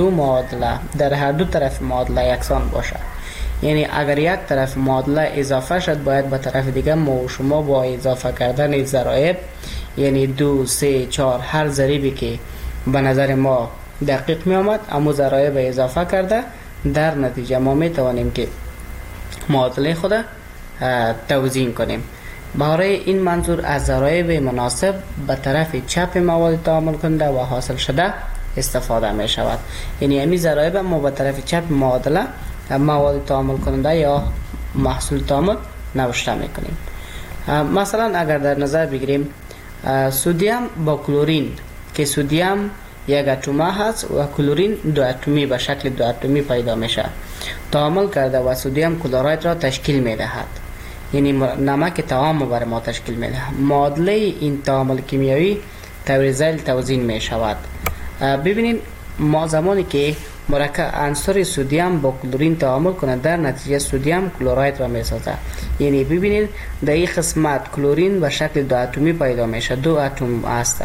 هر دو طرف معادله یکسان باشد. یعنی اگر یک طرف معادله اضافه شد، باید به طرف دیگه ما و شما با اضافه کردن ضرایب، یعنی 2 3 4 هر ضریبی که به نظر ما دقیق می آمد اما ضرایب اضافه کرده، در نتیجه ما می توانیم که معادله خود توزیع کنیم. برای این منظور از ضرایب مناسب به طرف چپ مواد تعامل کننده و حاصل شده استفاده می شود. یعنی همین ضرایب ما به طرف چپ معادله مواد تعامل کننده یا محصول تعامل نوشته می کنیم. مثلا اگر در نظر بگیریم سودیم با کلورین که سودیم یک اتم هست و کلورین دو اتمی به شکل دو اتمی پیدا میشه، تعامل کرده و سودیم کلراید را تشکیل میدهد، یعنی نمک طعام بر ما تشکیل میدهد. معادله این تعامل کیمیایی طور ذیل توزیع می شود. ببینید ما زمانی که مرکب عنصر سودیم با کلورین تعامل کنه، در نتیجه سودیم کلراید را می سازد. یعنی ببینید در این قسمت کلورین به شکل دو اتمی پیدا میشه، دو اتم است.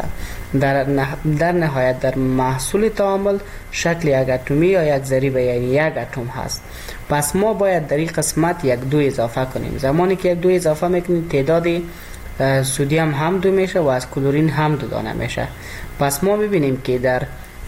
در نهایت در محصول تعامل شکل یک اتمی یا یک ضریب یعنی یک اتم هست. پس ما باید در این قسمت یک دو اضافه کنیم. زمانی که یک دو اضافه میکنیم تعداد سودیم هم دو میشه و از کلورین هم دو دانه میشه. پس ما ببینیم که در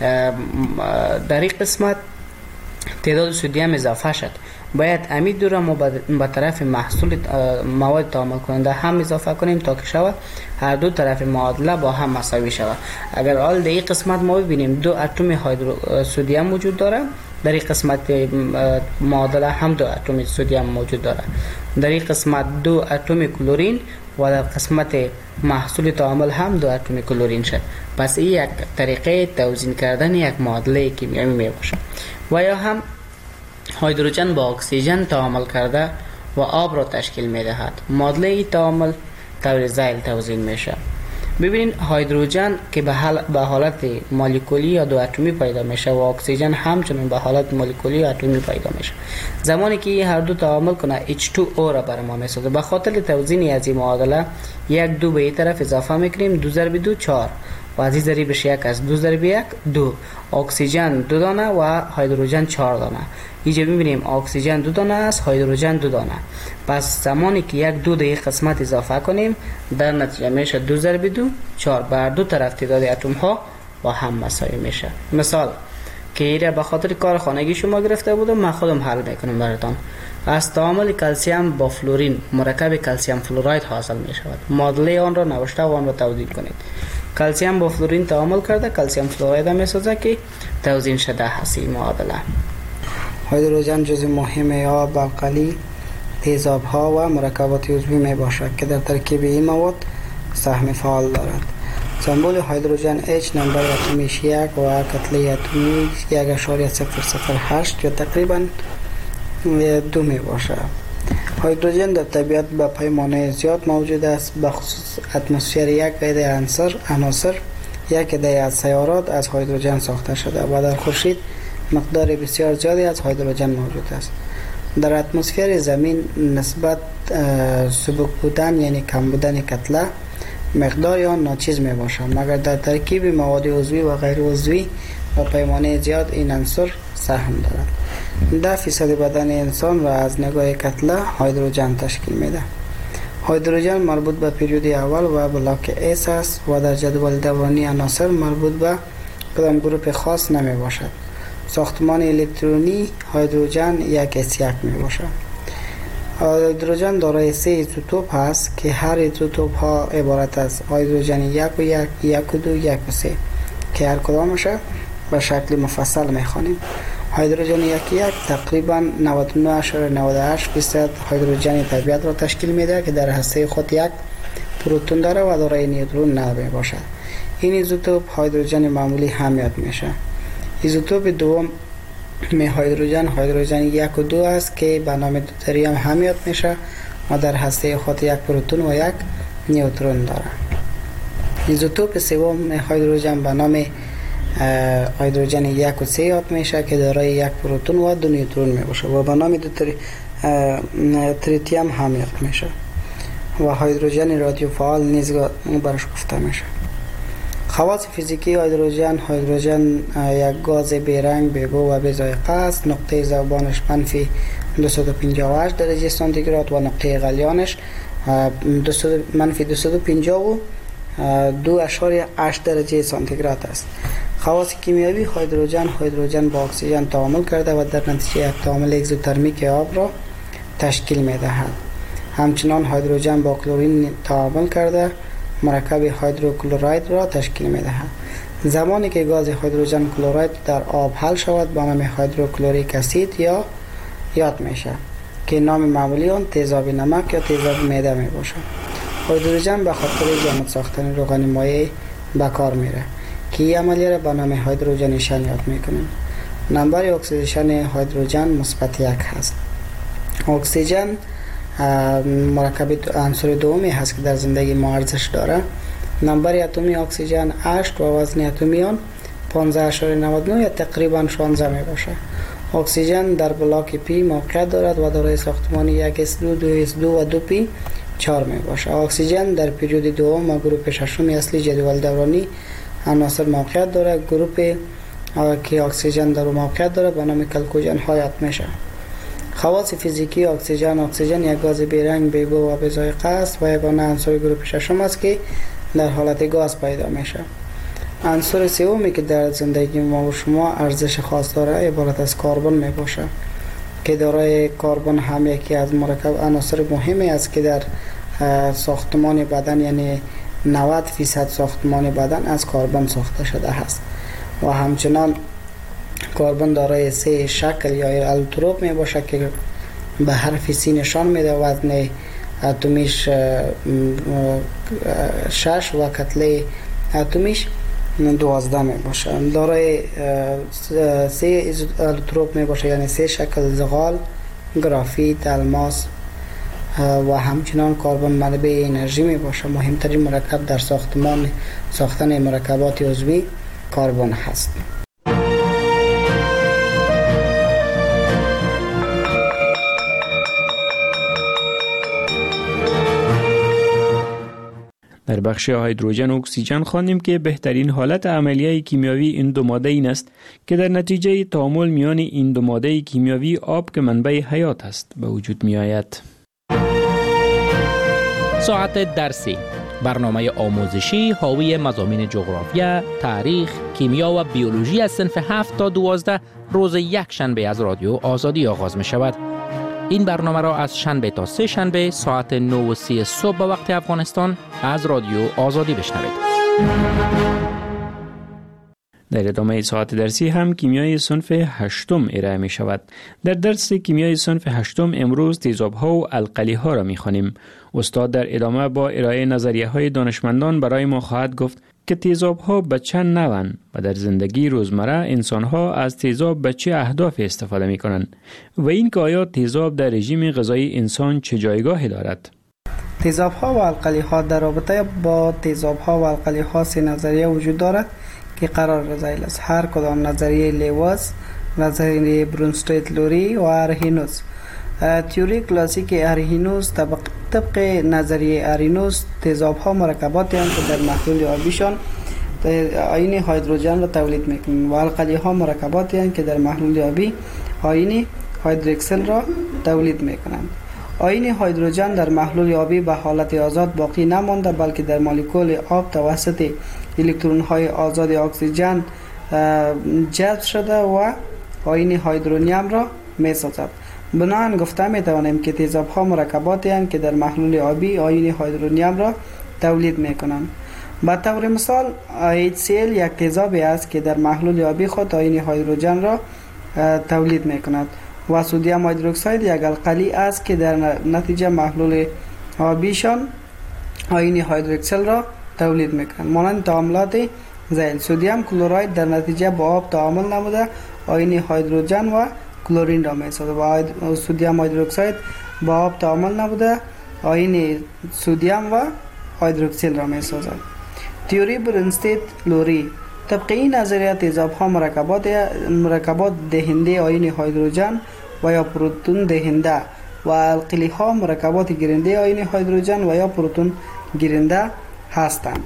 این قسمت تعداد سودیم اضافه شد، باید امید دو را ما به طرف محصول مواد تعامل کننده هم اضافه کنیم تا که شود هر دو طرف معادله با هم مساوی شود. اگر حال در این قسمت ما ببینیم دو اتم سودیم وجود داره، در این قسمت معادله هم دو اتم سودیم موجود داره، در این قسمت دو اتم کلورین و در قسمت محصول تعامل هم دو اتم کلورین شد. پس این یک طریقه توزیع کردن یک معادله کیمیایی می باشه. و یا هم هیدروژن با اکسیژن تعامل کرده و آب را تشکیل می دهد. معادله تعامل طور ذیل توزیع میشه. ببینید هیدروژن که به حالت مولکولی یا دو اتمی پیدا میشه و اکسیژن همچنین به حالت مولکولی یا اتمی پیدا میشه. زمانی که هر دو تعامل کنه H2O را بر ما میسازه. به خاطر توزیع از این معادله یک دو به این طرف اضافه میکنیم، 2 ضرب 2 4 و از این ضریبش یک است، 2 ضرب 1 2. اکسیژن 2 دانه و هیدروژن 4 دانه. اینجا میبینیم اکسیژن 2 دانه است، هیدروژن 2 دانه. پس زمانی که یک دو در قسمت اضافه کنیم در نتیجه میشه 2 ضرب 2 4. بر دو طرف تعداد اتم ها و هم مساوی میشه. مثال که ایره به خاطر کار خانگی شما گرفته بودم، من خودم حل میکنم براتون. از تعامل کلسیم با فلورین مرکب کلسیم فلوراید حاصل می شود. معادله آن را نوشته و آن را توضیح کنید. کلسیم با فلورین تعامل کرده کلسیم فلوراید می سازه که توزیع شده هست این معادله. هیدروژن جزء مهم آب القلی، تیزاب ها و مرکبات عضوی می باشد که در ترکیب این مواد سهم فعال دارد. سمبل هیدروژن H نمبر اتمیش 1 و کتله اتمی 1.008 یا تقریبا 2 می باشد. هیدروژن در طبیعت به پیمانه زیاد موجود است، به خصوص اتمسفر یک عده عناصر یک عده از سیارات از هیدروژن ساخته شده و در خورشید مقدار بسیار زیادی از هیدروژن موجود است. در اتمسفر زمین نسبت سبک بودن یعنی کم بودن کتله مقدار آن ناچیز می باشد، مگر در ترکیب مواد عضوی و غیر عضوی و پیمانه زیاد این عنصر سهم دارد. 10% بدن انسان را از نگاه کتله هیدروژن تشکیل میده. هیدروژن مربوط به پریود اول و بلاک S است و در جدول دورانی عناصر مربوط به کدام گروپ خاص نمی باشد. ساختمان الکترونی هیدروژن یک S1 می باشد. هیدروژن دارای 3 ایزوتوپ است که هر ایزوتوپ ها عبارت از هیدروژن 1 و 1 1 و 2 1 و 3 که هر کدامش به شکل مفصل می خوانیم. هیدروژن 1 تقریبا 99.98% هیدروژن طبیعت را تشکیل میده که در هسته خود یک پروتون داره و دارای نیوترون نمی باشد. این ایزوتوپ هیدروژن معمولی حمایت میشه. ایزوتوپ دوم هیدروژن 1 و 2 است که به نام دوتریم حمایت میشه و در هسته خود یک پروتون و یک نیوترون داره. ایزوتوپ سوم هیدروژن به نام هیدروژن 1 و 3 یاد میشه که دارای یک پروتون و 2 نیوترون میباشه و به نام تریتیم حمایت میشه و هیدروژن رادیو فعال نیز برش گفته میشه. خواص فیزیکی هیدروژن یک گاز بیرنگ، بیبو و بی‌ذائقه است. نقطه ذوبانش منفی 258 درجه سانتیگراد و نقطه غلیانش منفی 252.8 درجه سانتیگراد است. خواص کیمیایی هیدروژن با اکسیژن تعامل کرده و در نتیجه یک تعامل اگزوترمیک آب را تشکیل می‌دهد. همچنان هیدروژن با کلورین تعامل کرده مرکب هیدروکلوراید را تشکیل می‌دهد. زمانی که گاز هیدروژن کلوراید در آب حل شود به نام هیدروکلوریک اسید یا یاد میشه که نام معمولی آن تیزاب نمک یا تیزاب معده میباشد. هیدروژن به خاطر جامد ساختن روغن مایع به کار میره که این عملیه را به نام هیدروژنیشن یاد میکنیم. نمبر اکسیدیشن هیدروژن مثبت 1 هست. اکسیژن مرکب عنصر دومی هست که در زندگی ما ارزش داره. نمبر اتمی اکسیژن 8 و وزن اتمی آن 15.99 یا تقریبا 16 می باشه. اکسیژن در بلاک پی موقعیت دارد و دارای ساختمانی 1s2 2s2 و 2p 4 می باشه. اکسیژن در پریود دوم و گروپ ششم اصلی جدول دورانی عناصر موقعیت دارد. گروپ که اکسیژن در موقعیت دارد به نام کلکوژن حیات میشه. خواص فیزیکی اکسیژن یک گاز بیرنگ، بیبو و بی‌ذائقه است و یگانه عنصر گروپ ششم است که در حالت گاز پیدا میشه. عنصر سومی که در زندگی ما و شما ارزش خاص داره عبارت از کربن می باشه که دارای کربن هم یکی از مرکب عناصر مهمی است که در ساختمان بدن، یعنی 90% ساختمان بدن از کربن ساخته شده است و همچنان کربن دارای 3 شکل یا الوتروپ می باشه که به حرف سی نشان میده. وزن اتمیش 6 و کتله اتمیش 12 می باشه. دارای 3 الوتروپ می باشه یعنی 3 شکل: زغال، گرافیت، الماس و همچنان کربن منبع انرژی می باشه. مهمترین مرکب در ساختن مرکبات عضوی کربن هست. در بخش هیدروژن و اکسیژن خواندیم که بهترین حالت عملیه کیمیاوی این دو ماده این است که در نتیجه تعامل میان این دو ماده کیمیاوی آب که منبع حیات است به وجود می آید. ساعت درسی، برنامه آموزشی حاوی مضامین جغرافیا، تاریخ، کیمیا و بیولوژی از صنف 7 تا 12 روز یک شنبه از رادیو آزادی آغاز می شود. این برنامه را از شنبه تا سه شنبه ساعت 9:30 صبح به وقت افغانستان از رادیو آزادی بشنوید. در ادامه ساعت درسی هم کیمیای صنف 8 ارائه می شود. در درس کیمیای صنف 8 امروز تیزاب‌ها و القلی‌ها را می خوانیم. استاد در ادامه با ارائه نظریه‌های دانشمندان برای ما خواهد گفت که تیزاب‌ها به چند نوعند و در زندگی روزمره انسان‌ها از تیزاب به چه اهداف استفاده می‌کنند و این که آیا تیزاب در رژیم غذایی انسان چه جایگاهی دارد. تیزاب‌ها و القلی‌ها در رابطه با تیزاب‌ها و القلی‌ها سه نظریه وجود دارد که قرار ذیل است. هر کدام نظریه لیواز، نظریه برونستیت لوری و ارهینوس. تئوری کلاسیک ارهینوس طبق نظریه ارهینوس تیزاب‌ها مرکباتی هستند که در محلول آبیشان آیین هیدروژن را تولید می‌کنند و القلی‌ها مرکباتی هستند که در محلول آبی آیین هیدروکسل را تولید می‌کنند. آیین هیدروژن در محلول آبی به حالت آزاد باقی نمانده بلکه در مولکول آب توسط الکترون‌های آزاد اکسیژن جذب شده و آیین هیدرونیم را می‌سازد. بنابراین گفته می‌توانیم که تیزاب‌ها مرکباتی هستند که در محلول آبی آیین هیدرونیم را تولید می‌کنند. به طور مثال HCl یک تیزابی است که در محلول آبی خود آیین هیدروژن را تولید می‌کند و سدیم هیدروکساید یک القلی است که در نتیجه محلول آبیشان آیین هیدروکسل را تولید میکنند. مانند تعاملات ذیل، سدیم کلراید در نتیجه با آب تعامل نموده آیون هیدروژن و کلورین را میسازد و سدیم هیدروکساید با آب تعامل نموده آیون سدیم و هیدروکسیل را میسازد. تئوری برنستید لوری: طبق این نظریه تیزاب ها مرکبات دهنده آیون هیدروژن و یا پروتون دهنده و القلی ها مرکبات گیرنده آیون هیدروژن و یا پروتون گیرنده هستند.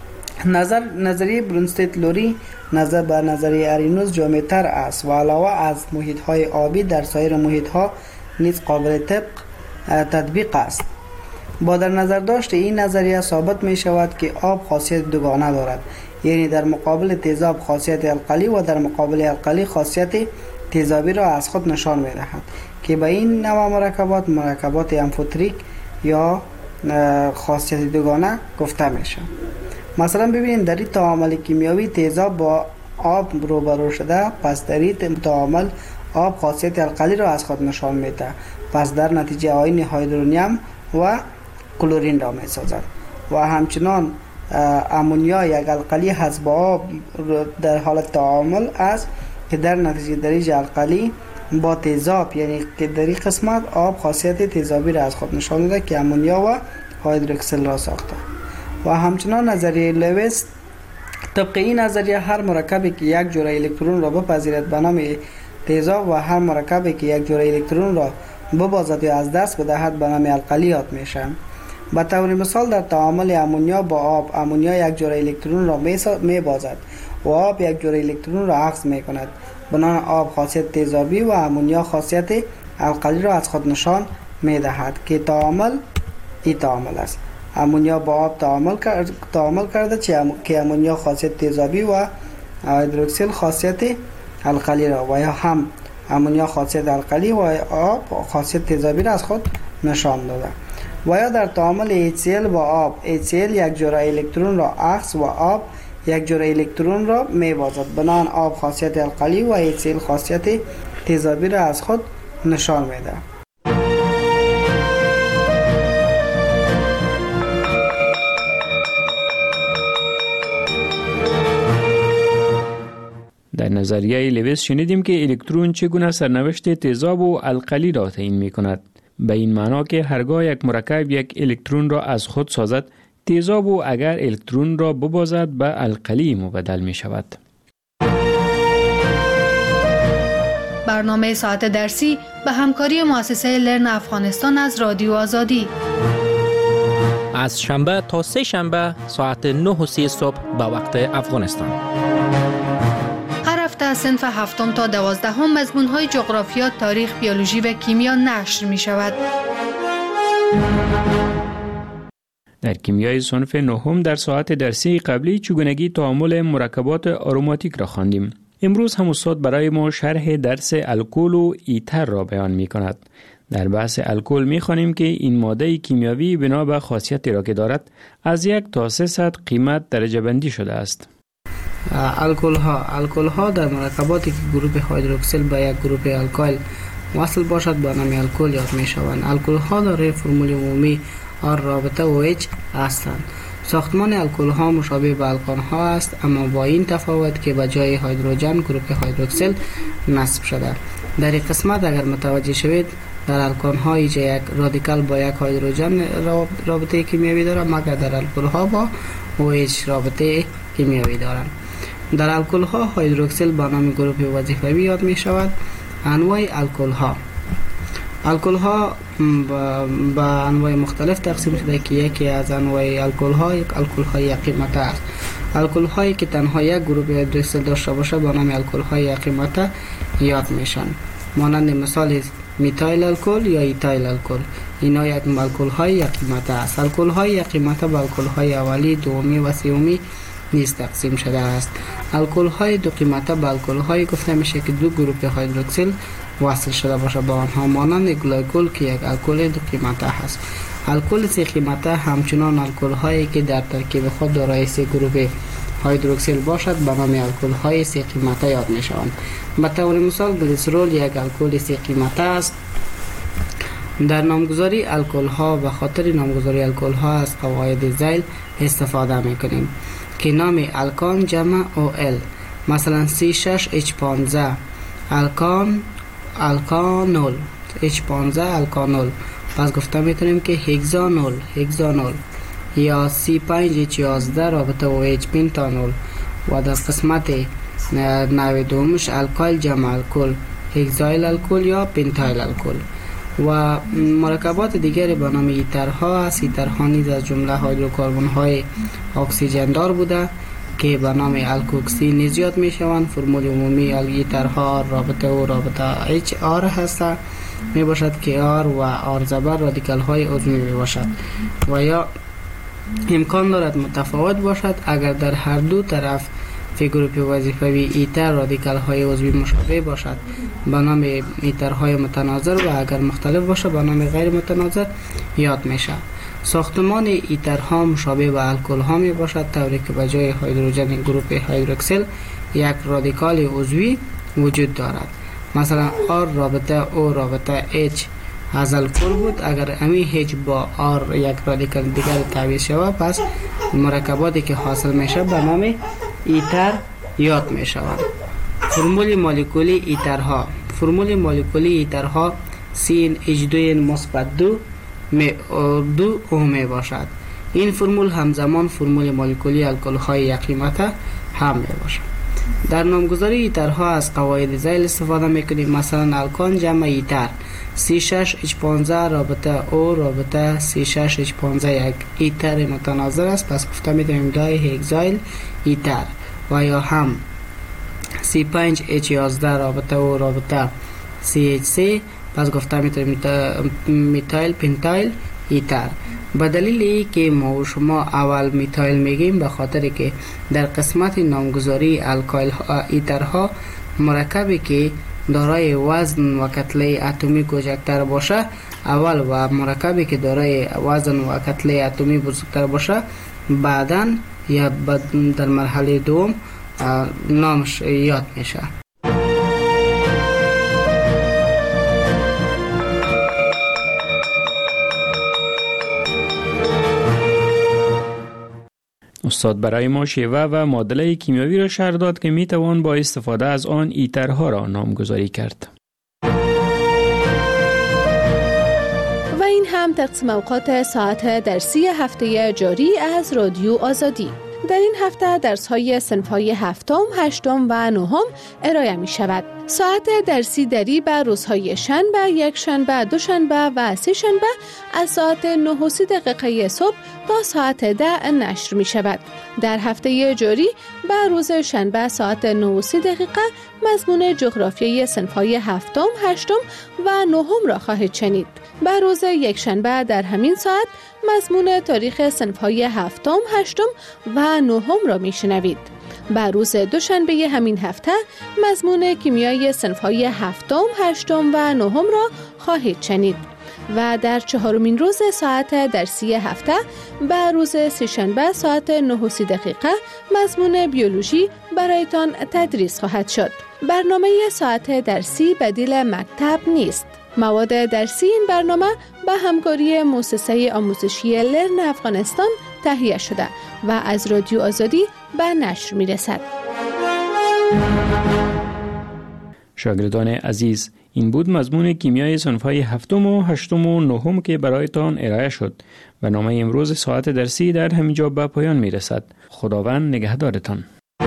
نظریه برنستید لوری نظر به نظریه آرینوس جامع‌تر است و علاوه از محیط های آبی در سایر محیط ها نیز قابل تطبیق است. با در نظر داشت این نظریه ثابت می شود که آب خاصیت دوگانه دارد، یعنی در مقابل تیزاب خاصیت القلی و در مقابل القلی خاصیت تیزابی را از خود نشان می دهد که به این نوع مرکبات امفوتریک یا خاصیت دوگانه گفته می شود. مثلا ببینید در این تعامل کیمیایی تیزاب با آب روبرو شده، پس در این تعامل آب خاصیت القلی را از خود نشان می دهد، پس در نتیجه آیون هیدرونیم و کلورین را می سازد. و همچنان امونیا یک القلی هست با آب در حالت تعامل است که در نتیجه دریج القلی با تیزاب، یعنی که در این قسمت آب خاصیت تیزابی را از خود نشان داده که امونیا و هیدروکسیل را ساخته. و همچنان نظریه لویس: طبق این نظریه هر مرکبی که یک جرعه الکترون را بپذیرد به نام تیزاب و هر مرکبی که یک جرعه الکترون را ببازد یا از دست بدهد به نام القلی یاد میشه. به طور مثال در تعامل امونیا با آب، امونیا یک جرعه الکترون را میبازد و آب یک جرعه الکترون را اخذ میکند. بنابراین آب خاصیت تیزابی و امونیا خاصیت القلی را از خود نشان میدهد که تعامل است. امونیا با آب تعامل کرده که امونیا خاصیت تیزابی و هیدروکسیل خاصیت القلی را و یا هم امونیا خاصیت القلی و آب خاصیت تیزابی را از خود نشان داده. و یا در تعامل HCl با آب، HCl یک جرعه الکترون را اخذ و آب یک جرعه الکترون را میبازد. بنابراین آب خاصیت القلی و HCl خاصیت تیزابی را از خود نشان میده. در نظریه لویس شنیدیم که الکترون چگونه سرنوشت تیزاب و القلی را تعیین می کند. به این معنا که هرگاه یک مرکب یک الکترون را از خود سازد، تیزاب و اگر الکترون را ببازد به القلی مبدل می شود. برنامه ساعت درسی به همکاری مؤسسه لرن افغانستان از رادیو آزادی. از شنبه تا سه شنبه ساعت 9:30 صبح به وقت افغانستان. هر هفته از صنف 7 تا 12 مضمون‌های جغرافیا، تاریخ، بیولوژی و کیمیا نشر می شود. در کیمیای صنف 9 در ساعت درسی قبلی چگونگی تعامل مرکبات آروماتیک را خواندیم. امروز هم استاد برای ما شرح درس الکل و ایتر را بیان می کند. در بحث الکل می خوانیم که این ماده کیمیاوی بنا به خاصیتی را که دارد از 1 تا 300 قیمت درجه بندی شده است. الکل ها در مرکباتی که گروپ هیدروکسیل به یک گروپ الکایل وصل باشد به نام الکل یاد می شوند. الکل ها دارای فرمول عمومی آر رابطه OH هستند. ساختمان الکل ها مشابه به الکان ها است، اما با این تفاوت که به جای هیدروژن گروپ هیدروکسیل نصب شده. در این قسمت اگر متوجه شوید در الکان ها یک رادیکال با یک هیدروژن رابطه کیمیایی دارد، مگر در الکل ها با OH رابطه کیمیایی دارند. در الکل ها هیدروکسیل به نام گروپ وظیفوی یاد می شود. انواع الکل ها با انواع مختلف تقسیم شده که یکی از انواع الکل ها یک قیمته است. الکل هایی که تنها یک گروپ هیدروکسیل داشته باشه به نام الکل های یک قیمته یاد میشن. مانند مثال میتایل الکل یا ایتایل الکل، اینا یک الکل های یک قیمته است. الکل های یک قیمته به الکل های اولی، دومی و سومی نیز تقسیم شده است. الکل های دو قیمته به الکل های گفته میشه که دو گروپ هیدروکسیل وصل شده باشه با آنها، مانند گلایکول که یک الکل دو قیمته هست. الکل سه قیمته همچنان الکل هایی که در ترکیب خود دارای سه گروپ هیدروکسیل باشد به نام الکل های سه قیمته یاد میشوند. به طور مثال گلیسرول یک الکل سه قیمته است در نامگذاری الکل ها به خاطر نامگذاری الکل ها از قواعد ذیل استفاده میکنیم که نام الکان جمع OL، مثلا C6H15 الکانول H15 الکانول. پس گفته میتونیم که هگزانول یا C5H11 رابطه OH پنتانول. و در قسمت نوع دومش الکایل جمع الکل، هگزایل الکل یا پنتایل الکل. و مرکبات دیگری به نام ایترها است. ایترها نیز از جمله هیدروکربن های اکسیژن دار بوده که به نام الکوکسی نیز یاد می شوند. فرمول عمومی ایترها رابطه او رابطه HR هست می باشد که R و R زبر رادیکال های عضوی می باشد و یا امکان دارد متفاوت باشد اگر در هر دو طرف گروپ وظیفوی ایتر رادیکال های عضوی مشابه باشد به نام ایترهای متناظر و اگر مختلف باشه به نام غیر متناظر یاد میشه. ساختمان ایترها مشابه به الکل ها می باشد، طوری که به جای هیدروژن گروپ هیدروکسیل یک رادیکال عضوی وجود دارد. مثلا R رابطه O رابطه H از الکل بود، اگر امی H با R یک رادیکال دیگر تعویض شود پس مرکباتی که حاصل میشه به نام ایتر یاد می شود. فرمول مولکولی ایترها. فرمول مولکولی ایترها CnH2n مثبت 2 O می باشد. این فرمول همزمان فرمول مولکولی الکل های یک قیمت هم می باشد. در نامگذاری ایترها از قواعد ذیل استفاده می کنیم. مثلا الکان جمع ایتر C6H15 رابطه O رابطه C6H15 یک ایتر متناظر است، پس گفته می دونیم دای هگزایل ایتر. و یا هم C5H11 رابطه O رابطه CH3، پس گفته می دونیم میتایل پنتایل ایتر. به دلیل ای که ما و شما اول میتایل میگیم به خاطر که در قسمت نامگذاری الکایل ایترها مرکبی که دارای وزن و کتله اتمی کوچکتر باشه اول و مرکبی که دارای وزن و کتله اتمی بزرگتر باشه بعداً یا در مرحله دوم نامش یاد میشه. استاد برای ما شیوه و معادله کیمیاوی را شرح داد که می توان با استفاده از آن ایترها را نامگذاری کرد. و این هم تقسیم اوقات ساعت درسی هفته جاری از رادیو آزادی. در این هفته درس‌های صنف‌های هفتم، هشتم و نهم ارائه می شود. ساعت درسی دری به روزهای شنبه، یک شنبه، دوشنبه و سه شنبه از ساعت 9:30 صبح تا ساعت 10 نشر می شود. در هفته جاری به روز شنبه ساعت 9:30 مضمون جغرافیای صنف‌های هفتم، هشتم و نهم را خواهید شنید. به روز یک شنبه در همین ساعت مضمون تاریخ صنف‌های هفتم، هشتم و نهم را میشنوید. به روز دوشنبه همین هفته مضمون کیمیای صنف‌های هفتم، هشتم و نهم را خواهید شنید. و در چهارمین روز ساعت درسی هفته به روز سه‌شنبه ساعت 9:30 مضمون بیولوژی برایتان تدریس خواهد شد. برنامه ساعت درسی بدیل مکتب نیست. مواد درسی این برنامه به همکاری مؤسسه آموزشی لرن افغانستان تهیه شده و از رادیو آزادی به نشر می رسد. شاگردان عزیز، این بود مضمون کیمیای صنف‌های هفتم و هشتم و نهم که برایتان ارائه شد. برنامه امروز ساعت درسی در همینجا به پایان می رسد. خداوند نگهدارتان.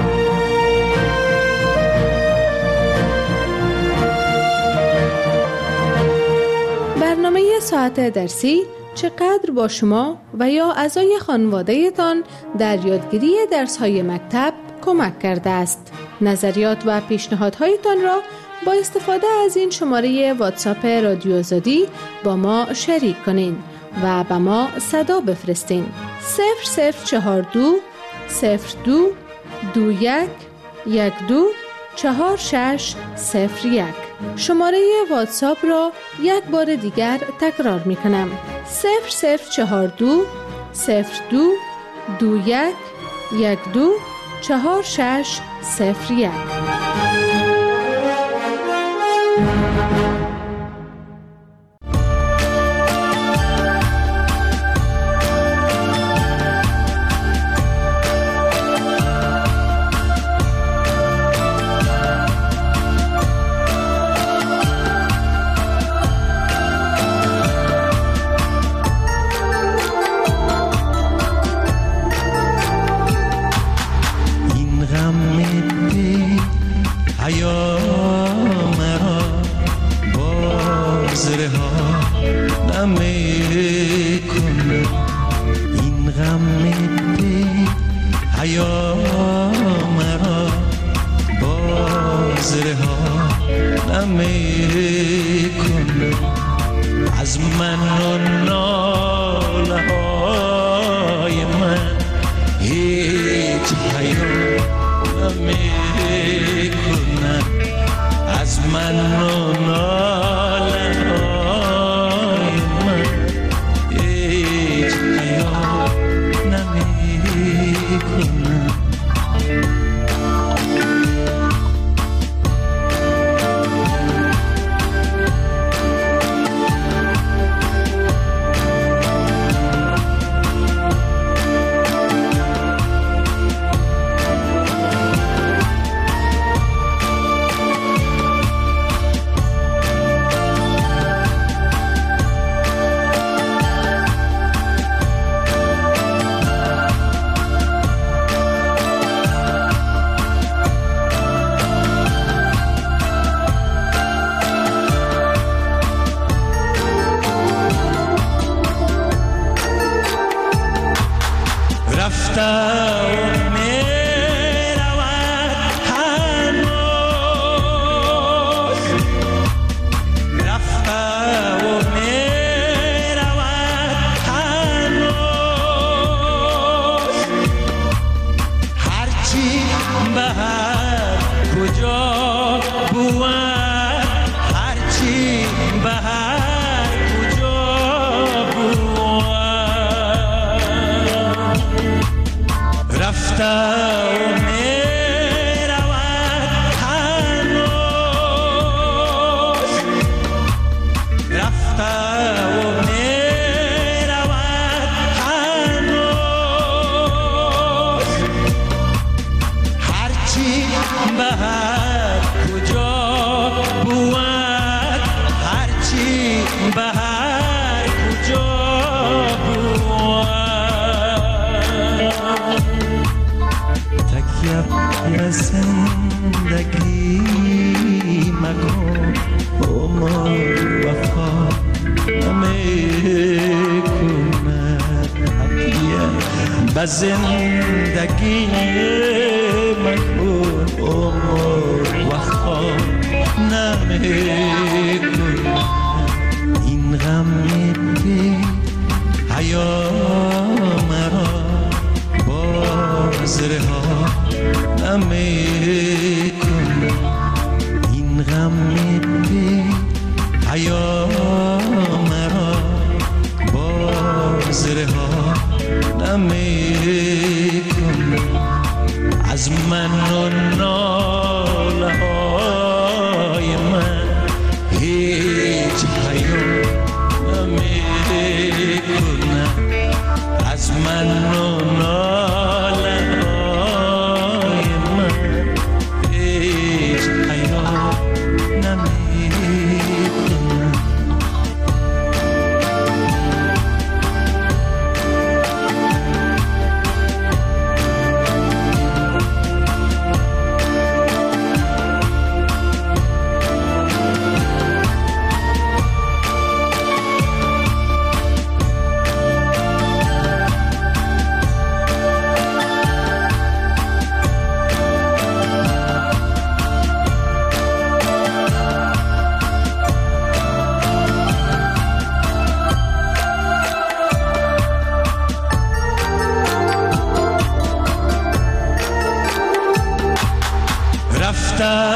برنامه ساعت درسی چقدر با شما و یا اعضای خانواده تان در یادگیری درس‌های مکتب کمک کرده است. نظریات و پیشنهادهایتان را با استفاده از این شماره واتساپ رادیو آزادی با ما شریک کنین و به ما صدا بفرستین. 0042 02 21 12 4601. شماره واتساپ را یک بار دیگر تکرار می کنم. 0042 02 21 12 4601. حیا نمیکنن از من و ناله های من هیچ حیا نمیکنن. زندگی مکن عمر وفا نمیکن. این غم بی حیا مرا باز رها نمیکن. این غم بی حیا مرا باز رها نمیکن. از من و ناله های من هیچ حیا نمیکن. از من و ناله های من هیچ حیا نمیکن. رفتم